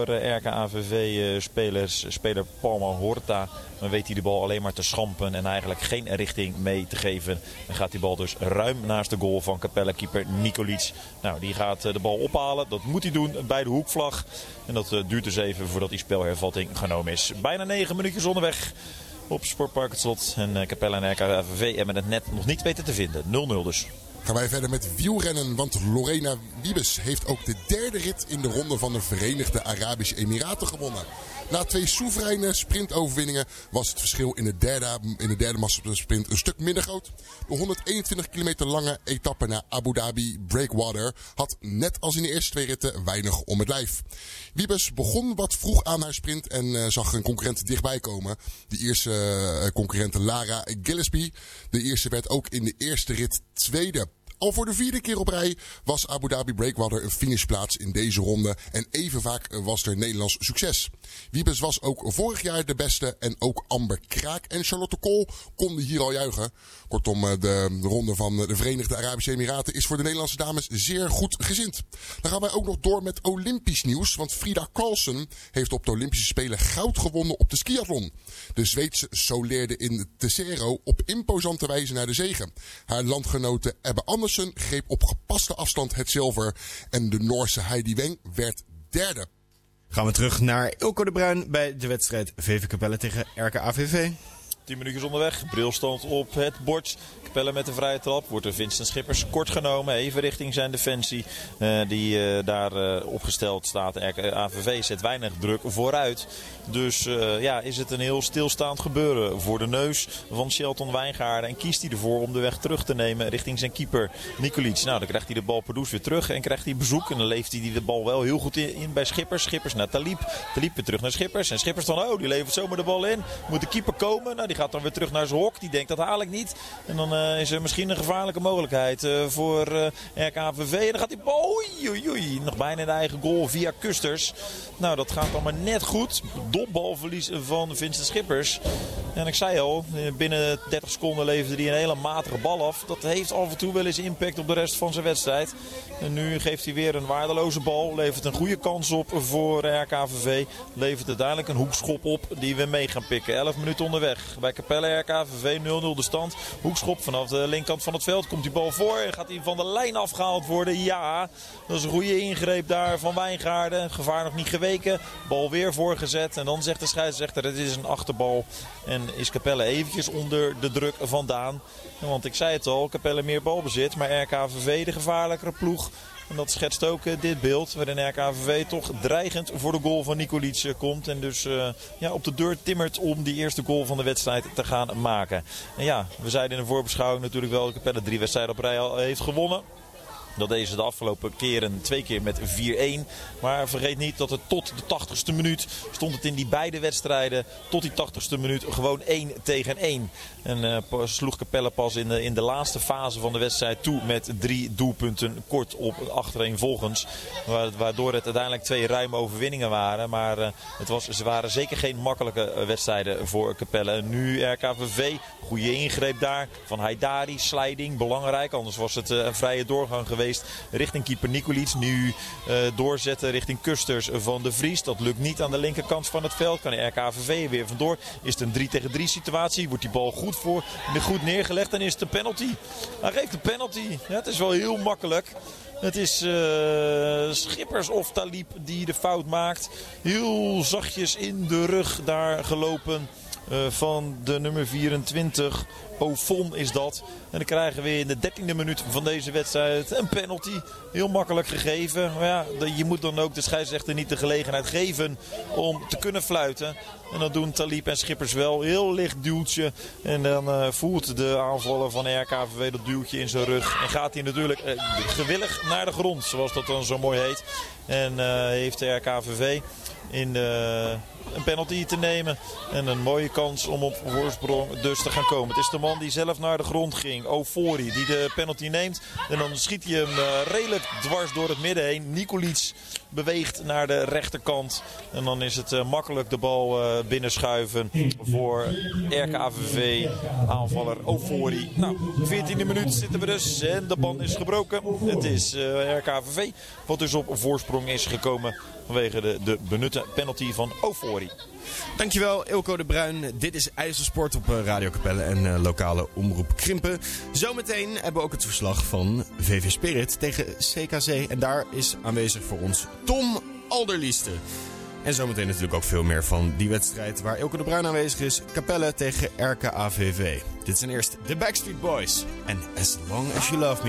[SPEAKER 11] RKAVV-speler Palma Horta. Dan weet hij de bal alleen maar te schampen en eigenlijk geen richting mee te geven. Dan gaat die bal dus ruim naast de goal van Capelle-keeper Nikolic. Nou, die gaat de bal ophalen. Dat moet hij doen bij de hoekvlag. En dat duurt dus even voordat die spelhervatting genomen is. Bijna 9 minuutjes onderweg. op Sportpark Het Slot. En Capelle en RKVV hebben het net nog niet weten te vinden. 0-0 dus.
[SPEAKER 8] Gaan wij verder met wielrennen, want Lorena Wiebes heeft ook de derde rit in de ronde van de Verenigde Arabische Emiraten gewonnen. Na 2 soevereine sprintoverwinningen was het verschil in de derde massasprint een stuk minder groot. De 121 kilometer lange etappe naar Abu Dhabi Breakwater had net als in de eerste 2 ritten weinig om het lijf. Wiebes begon wat vroeg aan haar sprint en zag een concurrent dichtbij komen. De eerste concurrente Lara Gillespie. De eerste werd ook in de eerste rit tweede. Al voor de 4e keer op rij was Abu Dhabi Breakwater een finishplaats in deze ronde. En even vaak was er Nederlands succes. Wiebes was ook vorig jaar de beste. En ook Amber Kraak en Charlotte Kool konden hier al juichen. Kortom, de ronde van de Verenigde Arabische Emiraten is voor de Nederlandse dames zeer goed gezind. Dan gaan wij ook nog door met Olympisch nieuws. Want Frida Karlsson heeft op de Olympische Spelen goud gewonnen op de skiathlon. De Zweedse soleerde in Tesero op imposante wijze naar de zege. Haar landgenote Ebbe Andersen greep op gepaste afstand het zilver. En de Noorse Heidi Weng werd derde.
[SPEAKER 7] Gaan we terug naar Ilko de Bruin bij de wedstrijd VV Capelle tegen RKAVV.
[SPEAKER 11] 10 minuutjes onderweg. Brilstand op het bord. Capelle met de vrije trap. Wordt door Vincent Schippers kort genomen. Even richting zijn defensie. Die daar opgesteld staat. AVV zet weinig druk vooruit. Dus is het een heel stilstaand gebeuren voor de neus van Shelton Wijngaarden. En kiest hij ervoor om de weg terug te nemen richting zijn keeper Nikolic. Nou, dan krijgt hij de bal per douche weer terug. En krijgt hij bezoek. En dan leeft hij de bal wel heel goed in bij Schippers. Schippers naar Talib. Talib weer terug naar Schippers. En Schippers dan, die levert zomaar de bal in. Moet de keeper komen. Nou, die gaat dan weer terug naar zijn hok. Die denkt, dat haal ik niet. En dan is er misschien een gevaarlijke mogelijkheid voor RKVV. En dan gaat die bal, oei, nog bijna in de eigen goal via Kusters. Nou, dat gaat allemaal net goed. Dopbalverlies van Vincent Schippers. En ik zei al, binnen 30 seconden leverde hij een hele matige bal af. Dat heeft af en toe wel eens impact op de rest van zijn wedstrijd. En nu geeft hij weer een waardeloze bal. Levert een goede kans op voor RKVV. Levert uiteindelijk een hoekschop op die we mee gaan pikken. 11 minuten onderweg. Bij Capelle RKVV 0-0 de stand. Hoekschop vanaf de linkerkant van het veld. Komt die bal voor en gaat hij van de lijn afgehaald worden? Ja, dat is een goede ingreep daar van Wijngaarden. Gevaar nog niet geweken. Bal weer voorgezet. En dan zegt de scheidsrechter, het is een achterbal. En is Capelle eventjes onder de druk vandaan. Want ik zei het al, Capelle meer balbezit. Maar RKVV de gevaarlijkere ploeg. En dat schetst ook dit beeld. Waarin RKVV toch dreigend voor de goal van Nikolic komt. En dus op de deur timmert om die eerste goal van de wedstrijd te gaan maken. En ja, we zeiden in de voorbeschouwing natuurlijk wel dat Capelle 3 wedstrijden op rij al heeft gewonnen. Dat deden ze de afgelopen keren 2 keer met 4-1. Maar vergeet niet dat het tot de 80ste minuut stond het in die beide wedstrijden. Tot die 80ste minuut gewoon 1-1. En sloeg Capelle pas in de laatste fase van de wedstrijd toe met 3 doelpunten kort op achtereenvolgens. Waardoor het uiteindelijk 2 ruime overwinningen waren. Maar ze waren zeker geen makkelijke wedstrijden voor Capelle. En nu RKVV, goede ingreep daar van Haidari, sliding, belangrijk. Anders was het een vrije doorgang geweest richting keeper Nikolic. Nu doorzetten richting Kusters van de Vries. Dat lukt niet aan de linkerkant van het veld. Kan de RKVV weer vandoor. Is het een 3-tegen-3 situatie. Wordt die bal goed neergelegd en is het een penalty. Hij geeft een penalty. Ja, het is wel heel makkelijk. Het is Schippers of Talib die de fout maakt. Heel zachtjes in de rug daar gelopen van de nummer 24. Ofon is dat. En dan krijgen we in de 13e minuut van deze wedstrijd een penalty. Heel makkelijk gegeven. Maar ja, je moet dan ook de scheidsrechter niet de gelegenheid geven om te kunnen fluiten. En dat doen Talib en Schippers wel. Heel licht duwtje. En dan voelt de aanvaller van RKVV dat duwtje in zijn rug. En gaat hij natuurlijk gewillig naar de grond. Zoals dat dan zo mooi heet. En heeft de RKVV een penalty te nemen. En een mooie kans om op voorsprong dus te gaan komen. Het is de man die zelf naar de grond ging. Ofori die de penalty neemt. En dan schiet hij hem redelijk dwars door het midden heen. Nikolic beweegt naar de rechterkant. En dan is het makkelijk de bal binnenschuiven voor RKVV aanvaller Ofori. Nou, 14e minuut zitten we dus. En de band is gebroken. Het is RKVV wat dus op voorsprong is gekomen vanwege de benutte penalty van Ofori.
[SPEAKER 7] Dankjewel Ilko de Bruin. Dit is IJsselsport op Radio Capelle en lokale omroep Krimpen. Zometeen hebben we ook het verslag van VV Spirit tegen CKC. En daar is aanwezig voor ons Tom Alderlieste. En zometeen natuurlijk ook veel meer van die wedstrijd waar Ilko de Bruin aanwezig is. Capelle tegen RKAVV. Dit zijn eerst de Backstreet Boys. En As Long As You Love Me.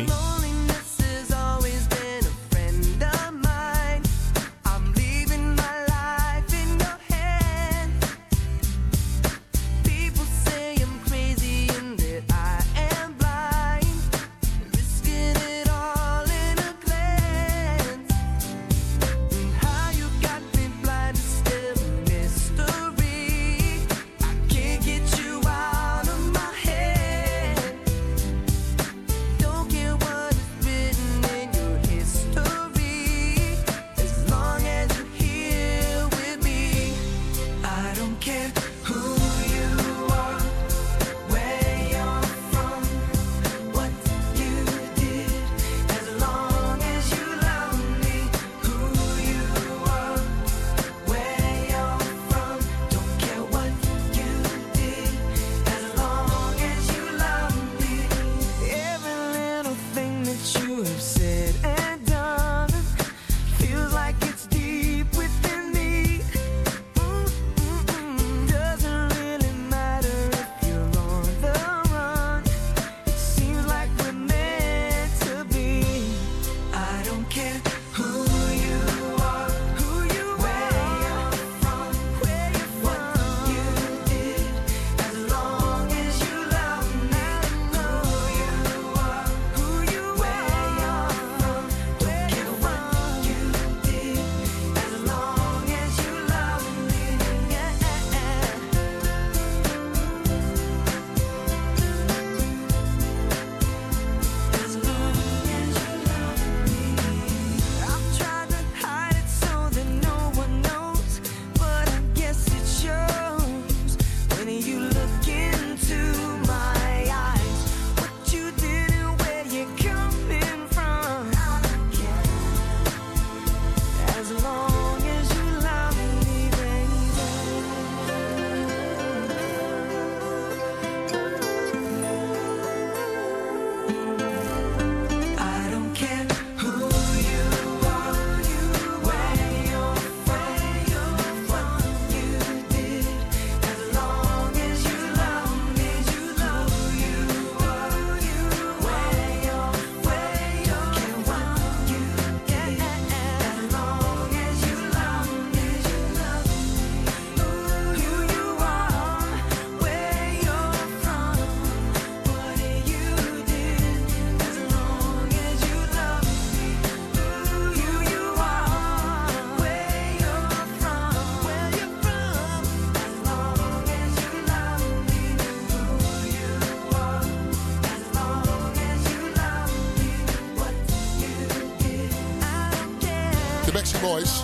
[SPEAKER 8] Boys.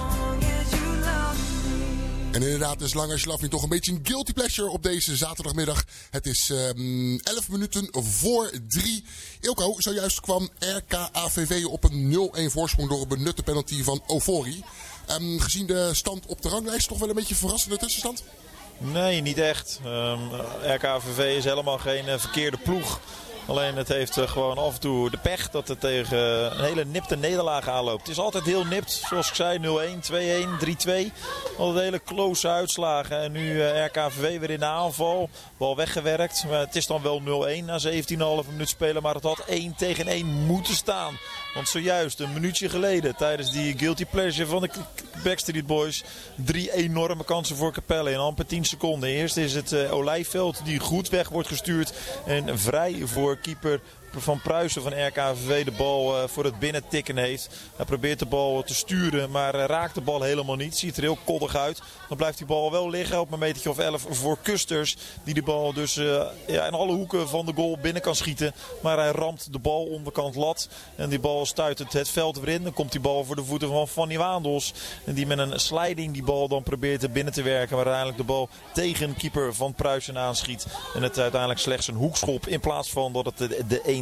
[SPEAKER 8] En inderdaad, As Long As You Love Me toch een beetje een guilty pleasure op deze zaterdagmiddag. Het is 11 minuten voor 3. Ilko, zojuist kwam RKAVV op een 0-1 voorsprong door een benutte penalty van Ofori. Gezien de stand op de ranglijst, toch wel een beetje verrassende tussenstand?
[SPEAKER 11] Nee, niet echt. RKAVV is helemaal geen verkeerde ploeg. Alleen het heeft gewoon af en toe de pech dat het tegen een hele nipte nederlaag aanloopt. Het is altijd heel nipt. Zoals ik zei, 0-1, 2-1, 3-2. Altijd hele close uitslagen. En nu RKVV weer in de aanval. Bal weggewerkt. Maar het is dan wel 0-1 na 17,5 minuut spelen. Maar het had 1-1 moeten staan. Want zojuist een minuutje geleden tijdens die guilty pleasure van de Backstreet Boys 3 enorme kansen voor Capelle in amper 10 seconden. Eerst is het Olijfveld die goed weg wordt gestuurd en vrij voor keeper van Pruisen van RKVV de bal voor het binnentikken heeft. Hij probeert de bal te sturen, maar raakt de bal helemaal niet. Ziet er heel koddig uit. Dan blijft die bal wel liggen op een metertje of 11 voor Kusters. Die de bal dus in alle hoeken van de goal binnen kan schieten. Maar hij ramt de bal onderkant lat. En die bal stuit het veld weer in. Dan komt die bal voor de voeten van Fanny Waandels. En die met een sliding die bal dan probeert er binnen te werken. Maar uiteindelijk de bal tegen keeper van Pruisen aanschiet. En het uiteindelijk slechts een hoekschop in plaats van dat het de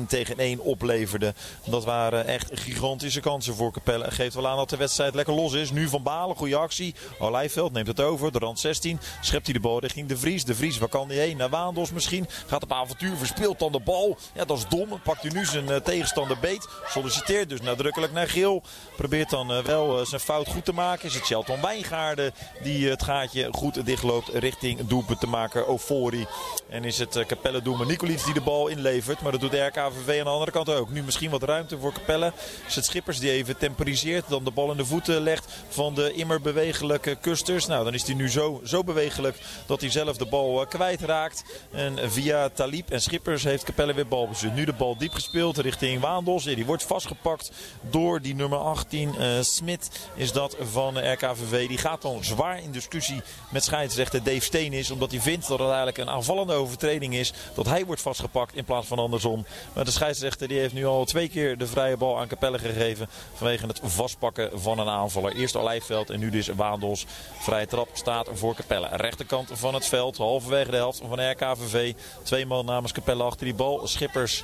[SPEAKER 11] 1-tegen-1 opleverde. Dat waren echt gigantische kansen voor Capelle. Geeft wel aan dat de wedstrijd lekker los is. Nu Van Balen, goede actie. Olijfveld neemt het over, de rand 16. Schept hij de bal richting De Vries. De Vries, waar kan hij heen? Naar Waandos misschien. Gaat op avontuur, verspeelt dan de bal. Ja, dat is dom. Pakt hij nu zijn tegenstander beet. Solliciteert dus nadrukkelijk naar geel. Probeert dan wel zijn fout goed te maken. Is het Shelton Wijngaarden die het gaatje goed dichtloopt richting doelpunt te maken. Ofori. En is het Capelle doelman Nicolic die de bal inlevert. Maar dat doet de RKVV aan de andere kant ook. Nu misschien wat ruimte voor Capelle. Is het Schippers die even temporiseert. Dan de bal in de voeten legt van de immer bewegelijke Kusters. Nou, dan is hij nu zo bewegelijk dat hij zelf de bal kwijtraakt. En via Talib en Schippers heeft Capelle weer balbezit. Nu de bal diep gespeeld richting Waandos. Die wordt vastgepakt door die nummer 18. Smit is dat van de RKVV. Die gaat dan zwaar in discussie met scheidsrechter Dave Steenis. Omdat hij vindt dat het eigenlijk een aanvallende overtreding is. Dat hij wordt vastgepakt in plaats van andersom. Maar de scheidsrechter die heeft nu al 2 keer de vrije bal aan Capelle gegeven. Vanwege het vastpakken van een aanvaller. Eerst Olijfveld en nu dus Waandos. Vrije trap staat voor Capelle. Rechterkant van het veld. Halverwege de helft van de RKVV. 2 man namens Capelle achter die bal. Schippers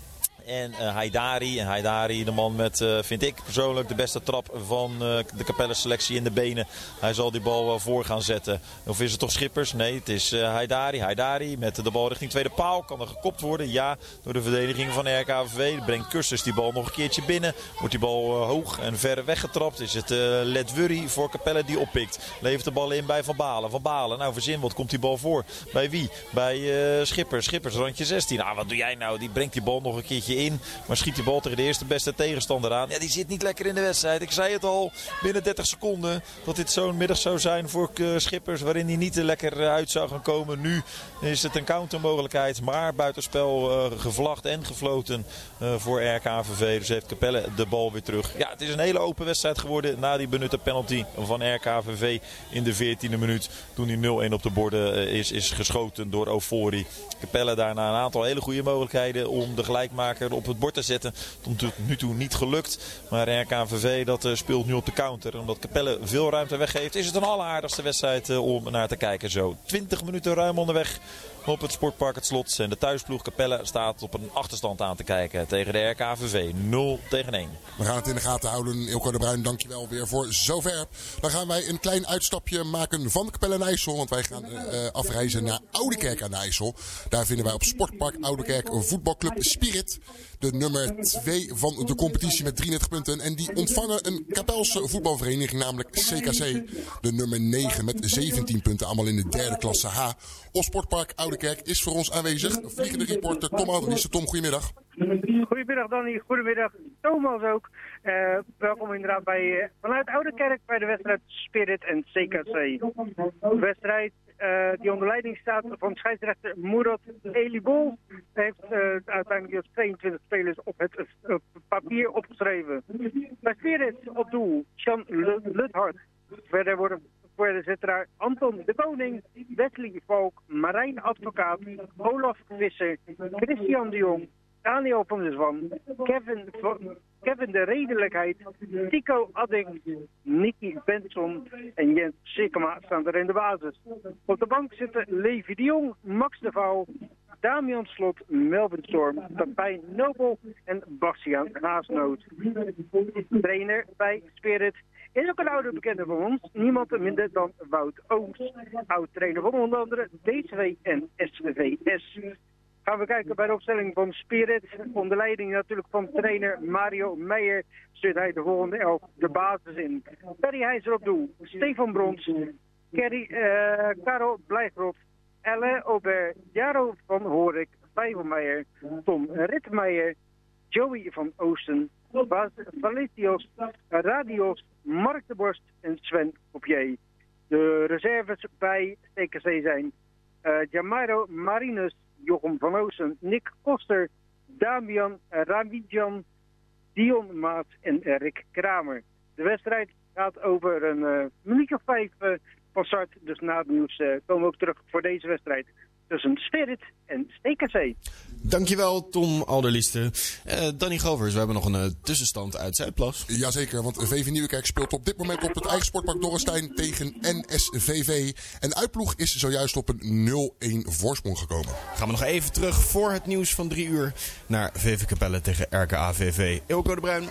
[SPEAKER 11] en Haidari. En Haidari, de man met, vind ik persoonlijk, de beste trap van de Capelle selectie in de benen. Hij zal die bal voor gaan zetten. Of is het toch Schippers? Nee, het is Haidari. Haidari met de bal richting tweede paal. Kan er gekopt worden? Ja, door de verdediging van de RKVV. Brengt Kusters die bal nog een keertje binnen. Wordt die bal hoog en ver weggetrapt. Is het Ledwurry voor Capelle die oppikt. Levert de bal in bij Van Balen. Van Balen, nou verzin, wat komt die bal voor? Bij wie? Bij Schippers. Schippers, randje 16. Nou, wat doe jij nou? Die brengt die bal nog een keertje in. Maar schiet die bal tegen de eerste beste tegenstander aan. Ja, die zit niet lekker in de wedstrijd. Ik zei het al binnen 30 seconden dat dit zo'n middag zou zijn voor Schippers. Waarin hij niet lekker uit zou gaan komen. Nu is het een countermogelijkheid. Maar buitenspel gevlacht en gefloten voor RKVV. Dus heeft Capelle de bal weer terug. Ja, het is een hele open wedstrijd geworden na die benutte penalty van RKVV in de 14e minuut. Toen die 0-1 op de borden is geschoten door Ofori. Capelle daarna een aantal hele goede mogelijkheden om de gelijkmaker op het bord te zetten. Tot nu toe niet gelukt. Maar RKVV dat speelt nu op de counter. Omdat Capelle veel ruimte weggeeft. Is het een alleraardigste wedstrijd om naar te kijken zo. 20 minuten ruim onderweg op het sportpark Het Slot. En de thuisploeg Capelle staat op een achterstand aan te kijken tegen de RKVV. 0-1.
[SPEAKER 8] We gaan het in de gaten houden. Ilko de Bruin, dankjewel weer voor zover. Dan gaan wij een klein uitstapje maken van Capelle aan IJssel. Want wij gaan afreizen naar Oudekerk aan de IJssel. Daar vinden wij op sportpark Oudekerk voetbalclub Spirit. De nummer 2 van de competitie met 33 punten. En die ontvangen een Kapelse voetbalvereniging, namelijk CKC. De nummer 9 met 17 punten, allemaal in de 3e klasse H. Op sportpark Oudekerk is voor ons aanwezig vliegende reporter Tom Alderlieste. Tom, goedemiddag.
[SPEAKER 10] Goedemiddag Danny, goedemiddag Thomas ook. Welkom inderdaad vanuit Oudekerk bij de wedstrijd Spirit en CKC. De wedstrijd die onder leiding staat van scheidsrechter Murat Elibol heeft uiteindelijk 22 spelers op het papier opgeschreven. Bij Spirit op doel Sean Luthard. Verder zitten daar Anton de Koning, Wesley Valk, Marijn Advocaat, Olaf Visser, Christian de Jong, Daniel van der Zwan, Kevin de Redelijkheid, Tico Adding, Nicky Benson en Jens Sikkema staan er in de basis. Op de bank zitten Levi de Jong, Max de Vaal, Damian Slot, Melvin Storm, Tapijn Nobel en Bastiaan Haasnoot. Trainer bij Spirit is ook een oude bekende van ons, niemand minder dan Wout Ooms. Oud-trainer van onder andere DCW en SVS. Gaan we kijken bij de opstelling van Spirit. Onder leiding natuurlijk van trainer Mario Meijer stuurt hij de volgende 11 de basis in. Perry Heijzer op doel, Stefan Brons, Karel Blijgrot, Elle Aubert, Jaro van Horik, Vijvelmeijer, Tom Ritmeijer, Joey van Oosten, Valetios, Radios, Mark de Borst en Sven Kopje. De reserves bij CKC zijn Jamairo Marinus, Jochem van Oosten, Nick Koster, Damian Ramidjan, Dion Maat en Rick Kramer. De wedstrijd gaat over een minuutje of 5 van start. Dus na het nieuws komen we ook terug voor deze wedstrijd tussen Spirit en CKC.
[SPEAKER 7] Dankjewel, Tom Alderlieste. Danny Govers, we hebben nog een tussenstand uit Zuidplas.
[SPEAKER 8] Jazeker, want VV Nieuwekerk speelt op dit moment op het eigen sportpark Dorrestein tegen NSVV. En de uitploeg is zojuist op een 0-1 voorsprong gekomen.
[SPEAKER 7] Gaan we nog even terug voor het nieuws van 3 uur naar VV Capelle tegen RKA-VV. Ilko de Bruin.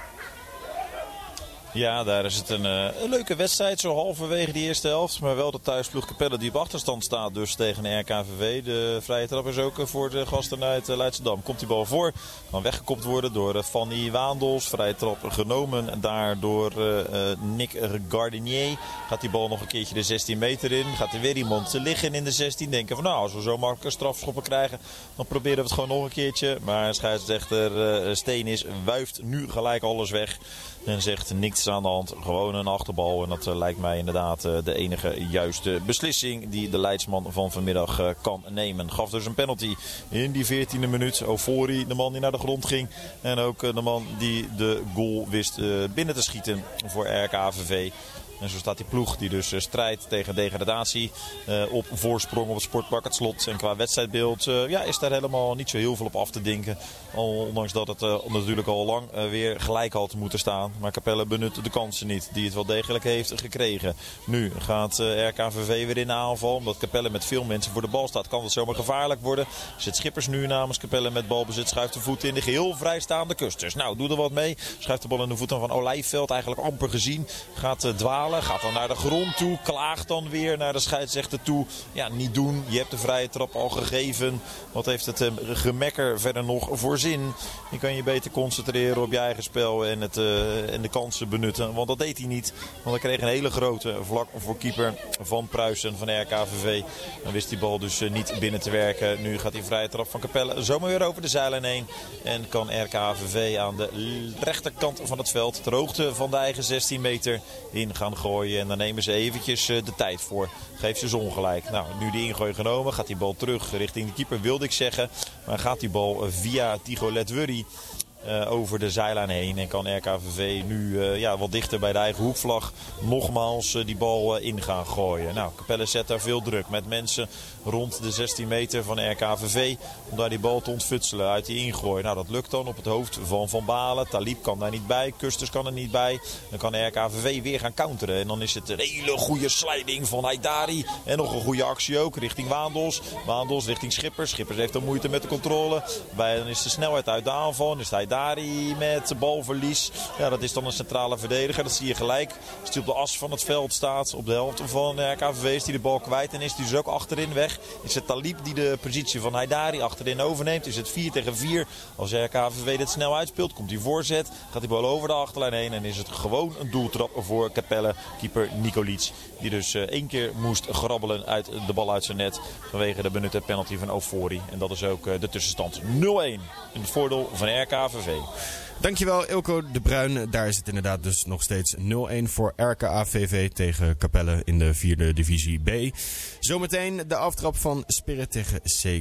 [SPEAKER 11] Ja, daar is het een leuke wedstrijd, zo halverwege die eerste helft. Maar wel de thuisploeg Capelle die op achterstand staat dus tegen de RKVV. De vrije trap is ook voor de gasten uit Leidschendam. Komt die bal voor, kan weggekopt worden door Fanny Waandels. Vrije trap genomen daar door Nick Gardinier. Gaat die bal nog een keertje de 16 meter in. Gaat er weer iemand liggen in de 16. Denken van nou, als we zo makkelijk strafschoppen krijgen, dan proberen we het gewoon nog een keertje. Maar scheidsrechter Steenis wuift nu gelijk alles weg. En zegt niks aan de hand, gewoon een achterbal. En dat lijkt mij inderdaad de enige juiste beslissing die de Leidsman van vanmiddag kan nemen. Gaf dus een penalty in die 14e minuut. Ofori, de man die naar de grond ging. En ook de man die de goal wist binnen te schieten voor RKVV. En zo staat die ploeg die dus strijdt tegen degradatie op voorsprong op het sportpark Het Slot. En qua wedstrijdbeeld is daar helemaal niet zo heel veel op af te dinken. Ondanks dat het natuurlijk al lang weer gelijk had moeten staan. Maar Capelle benut de kansen niet die het wel degelijk heeft gekregen. Nu gaat RKVV weer in de aanval. Omdat Capelle met veel mensen voor de bal staat, kan het zomaar gevaarlijk worden. Zit Schippers nu namens Capelle met balbezit. Schuift de voet in de geheel vrijstaande Kusters. Nou, doe er wat mee. Schuift de bal in de voeten van Olijfveld. Eigenlijk amper gezien. Gaat dwalen. Gaat dan naar de grond toe. Klaagt dan weer naar de scheidsrechter toe. Ja, niet doen. Je hebt de vrije trap al gegeven. Wat heeft het gemekker verder nog voor zin? Je kan je beter concentreren op je eigen spel en de kansen benutten. Want dat deed hij niet. Want hij kreeg een hele grote vlak voor keeper van Pruisen van RKVV. Dan wist die bal dus niet binnen te werken. Nu gaat die vrije trap van Capelle zomaar weer over de zijlijn heen. En kan RKVV aan de rechterkant van het veld, ter hoogte van de eigen 16 meter, in gaan gooien. En dan nemen ze eventjes de tijd voor. Geeft ze ongelijk. Nou, nu die ingooi genomen. Gaat die bal terug richting de keeper, wilde ik zeggen. Maar gaat die bal via Tigo Letwurry over de zijlijn heen. En kan RKVV nu wat dichter bij de eigen hoekvlag nogmaals die bal in gaan gooien. Nou, Capelle zet daar veel druk met mensen rond de 16 meter van RKVV. Om daar die bal te ontfutselen uit die ingooi. Nou, dat lukt dan op het hoofd van Van Balen. Talib kan daar niet bij. Kusters kan er niet bij. Dan kan RKVV weer gaan counteren. En dan is het een hele goede sliding van Haidari. En nog een goede actie ook richting Waandels. Waandels richting Schippers. Schippers heeft dan moeite met de controle. Dan is de snelheid uit de aanval. Dan is Haidari met balverlies. Ja, dat is dan een centrale verdediger. Dat zie je gelijk. Als hij op de as van het veld staat. Op de helft van RKVV is hij de bal kwijt. En is hij dus ook achterin weg. Is het Talib die de positie van Haidari achterin overneemt. Is het 4 tegen 4. Als RKVV dit snel uitspeelt, komt hij voorzet. Gaat die bal over de achterlijn heen. En is het gewoon een doeltrap voor Capelle. Keeper Nikolic. Die dus 1 keer moest grabbelen uit de bal uit zijn net. Vanwege de benutte penalty van Ofori. En dat is ook de tussenstand 0-1. In het voordeel van RKVV.
[SPEAKER 7] Dankjewel Ilko de Bruin. Daar is het inderdaad dus nog steeds 0-1 voor RKA-VV tegen Capelle in de 4e divisie B. Zometeen de aftrap van Spirit tegen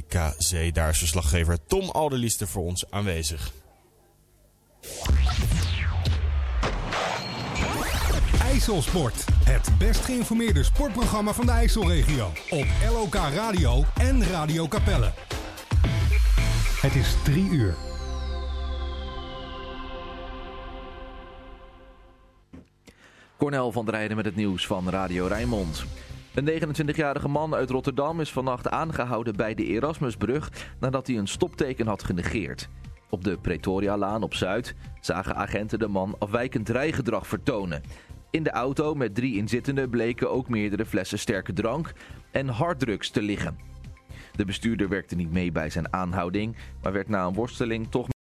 [SPEAKER 7] CKC. Daar is verslaggever Tom Alderlieste voor ons aanwezig.
[SPEAKER 3] IJsselsport. Het best geïnformeerde sportprogramma van de IJsselregio. Op LOK Radio en Radio Capelle. Het is 3 uur.
[SPEAKER 2] Cornel van der Heijden met het nieuws van Radio Rijnmond. Een 29-jarige man uit Rotterdam is vannacht aangehouden bij de Erasmusbrug nadat hij een stopteken had genegeerd. Op de Pretorialaan op Zuid zagen agenten de man afwijkend rijgedrag vertonen. In de auto met 3 inzittenden bleken ook meerdere flessen sterke drank en harddrugs te liggen. De bestuurder werkte niet mee bij zijn aanhouding, maar werd na een worsteling toch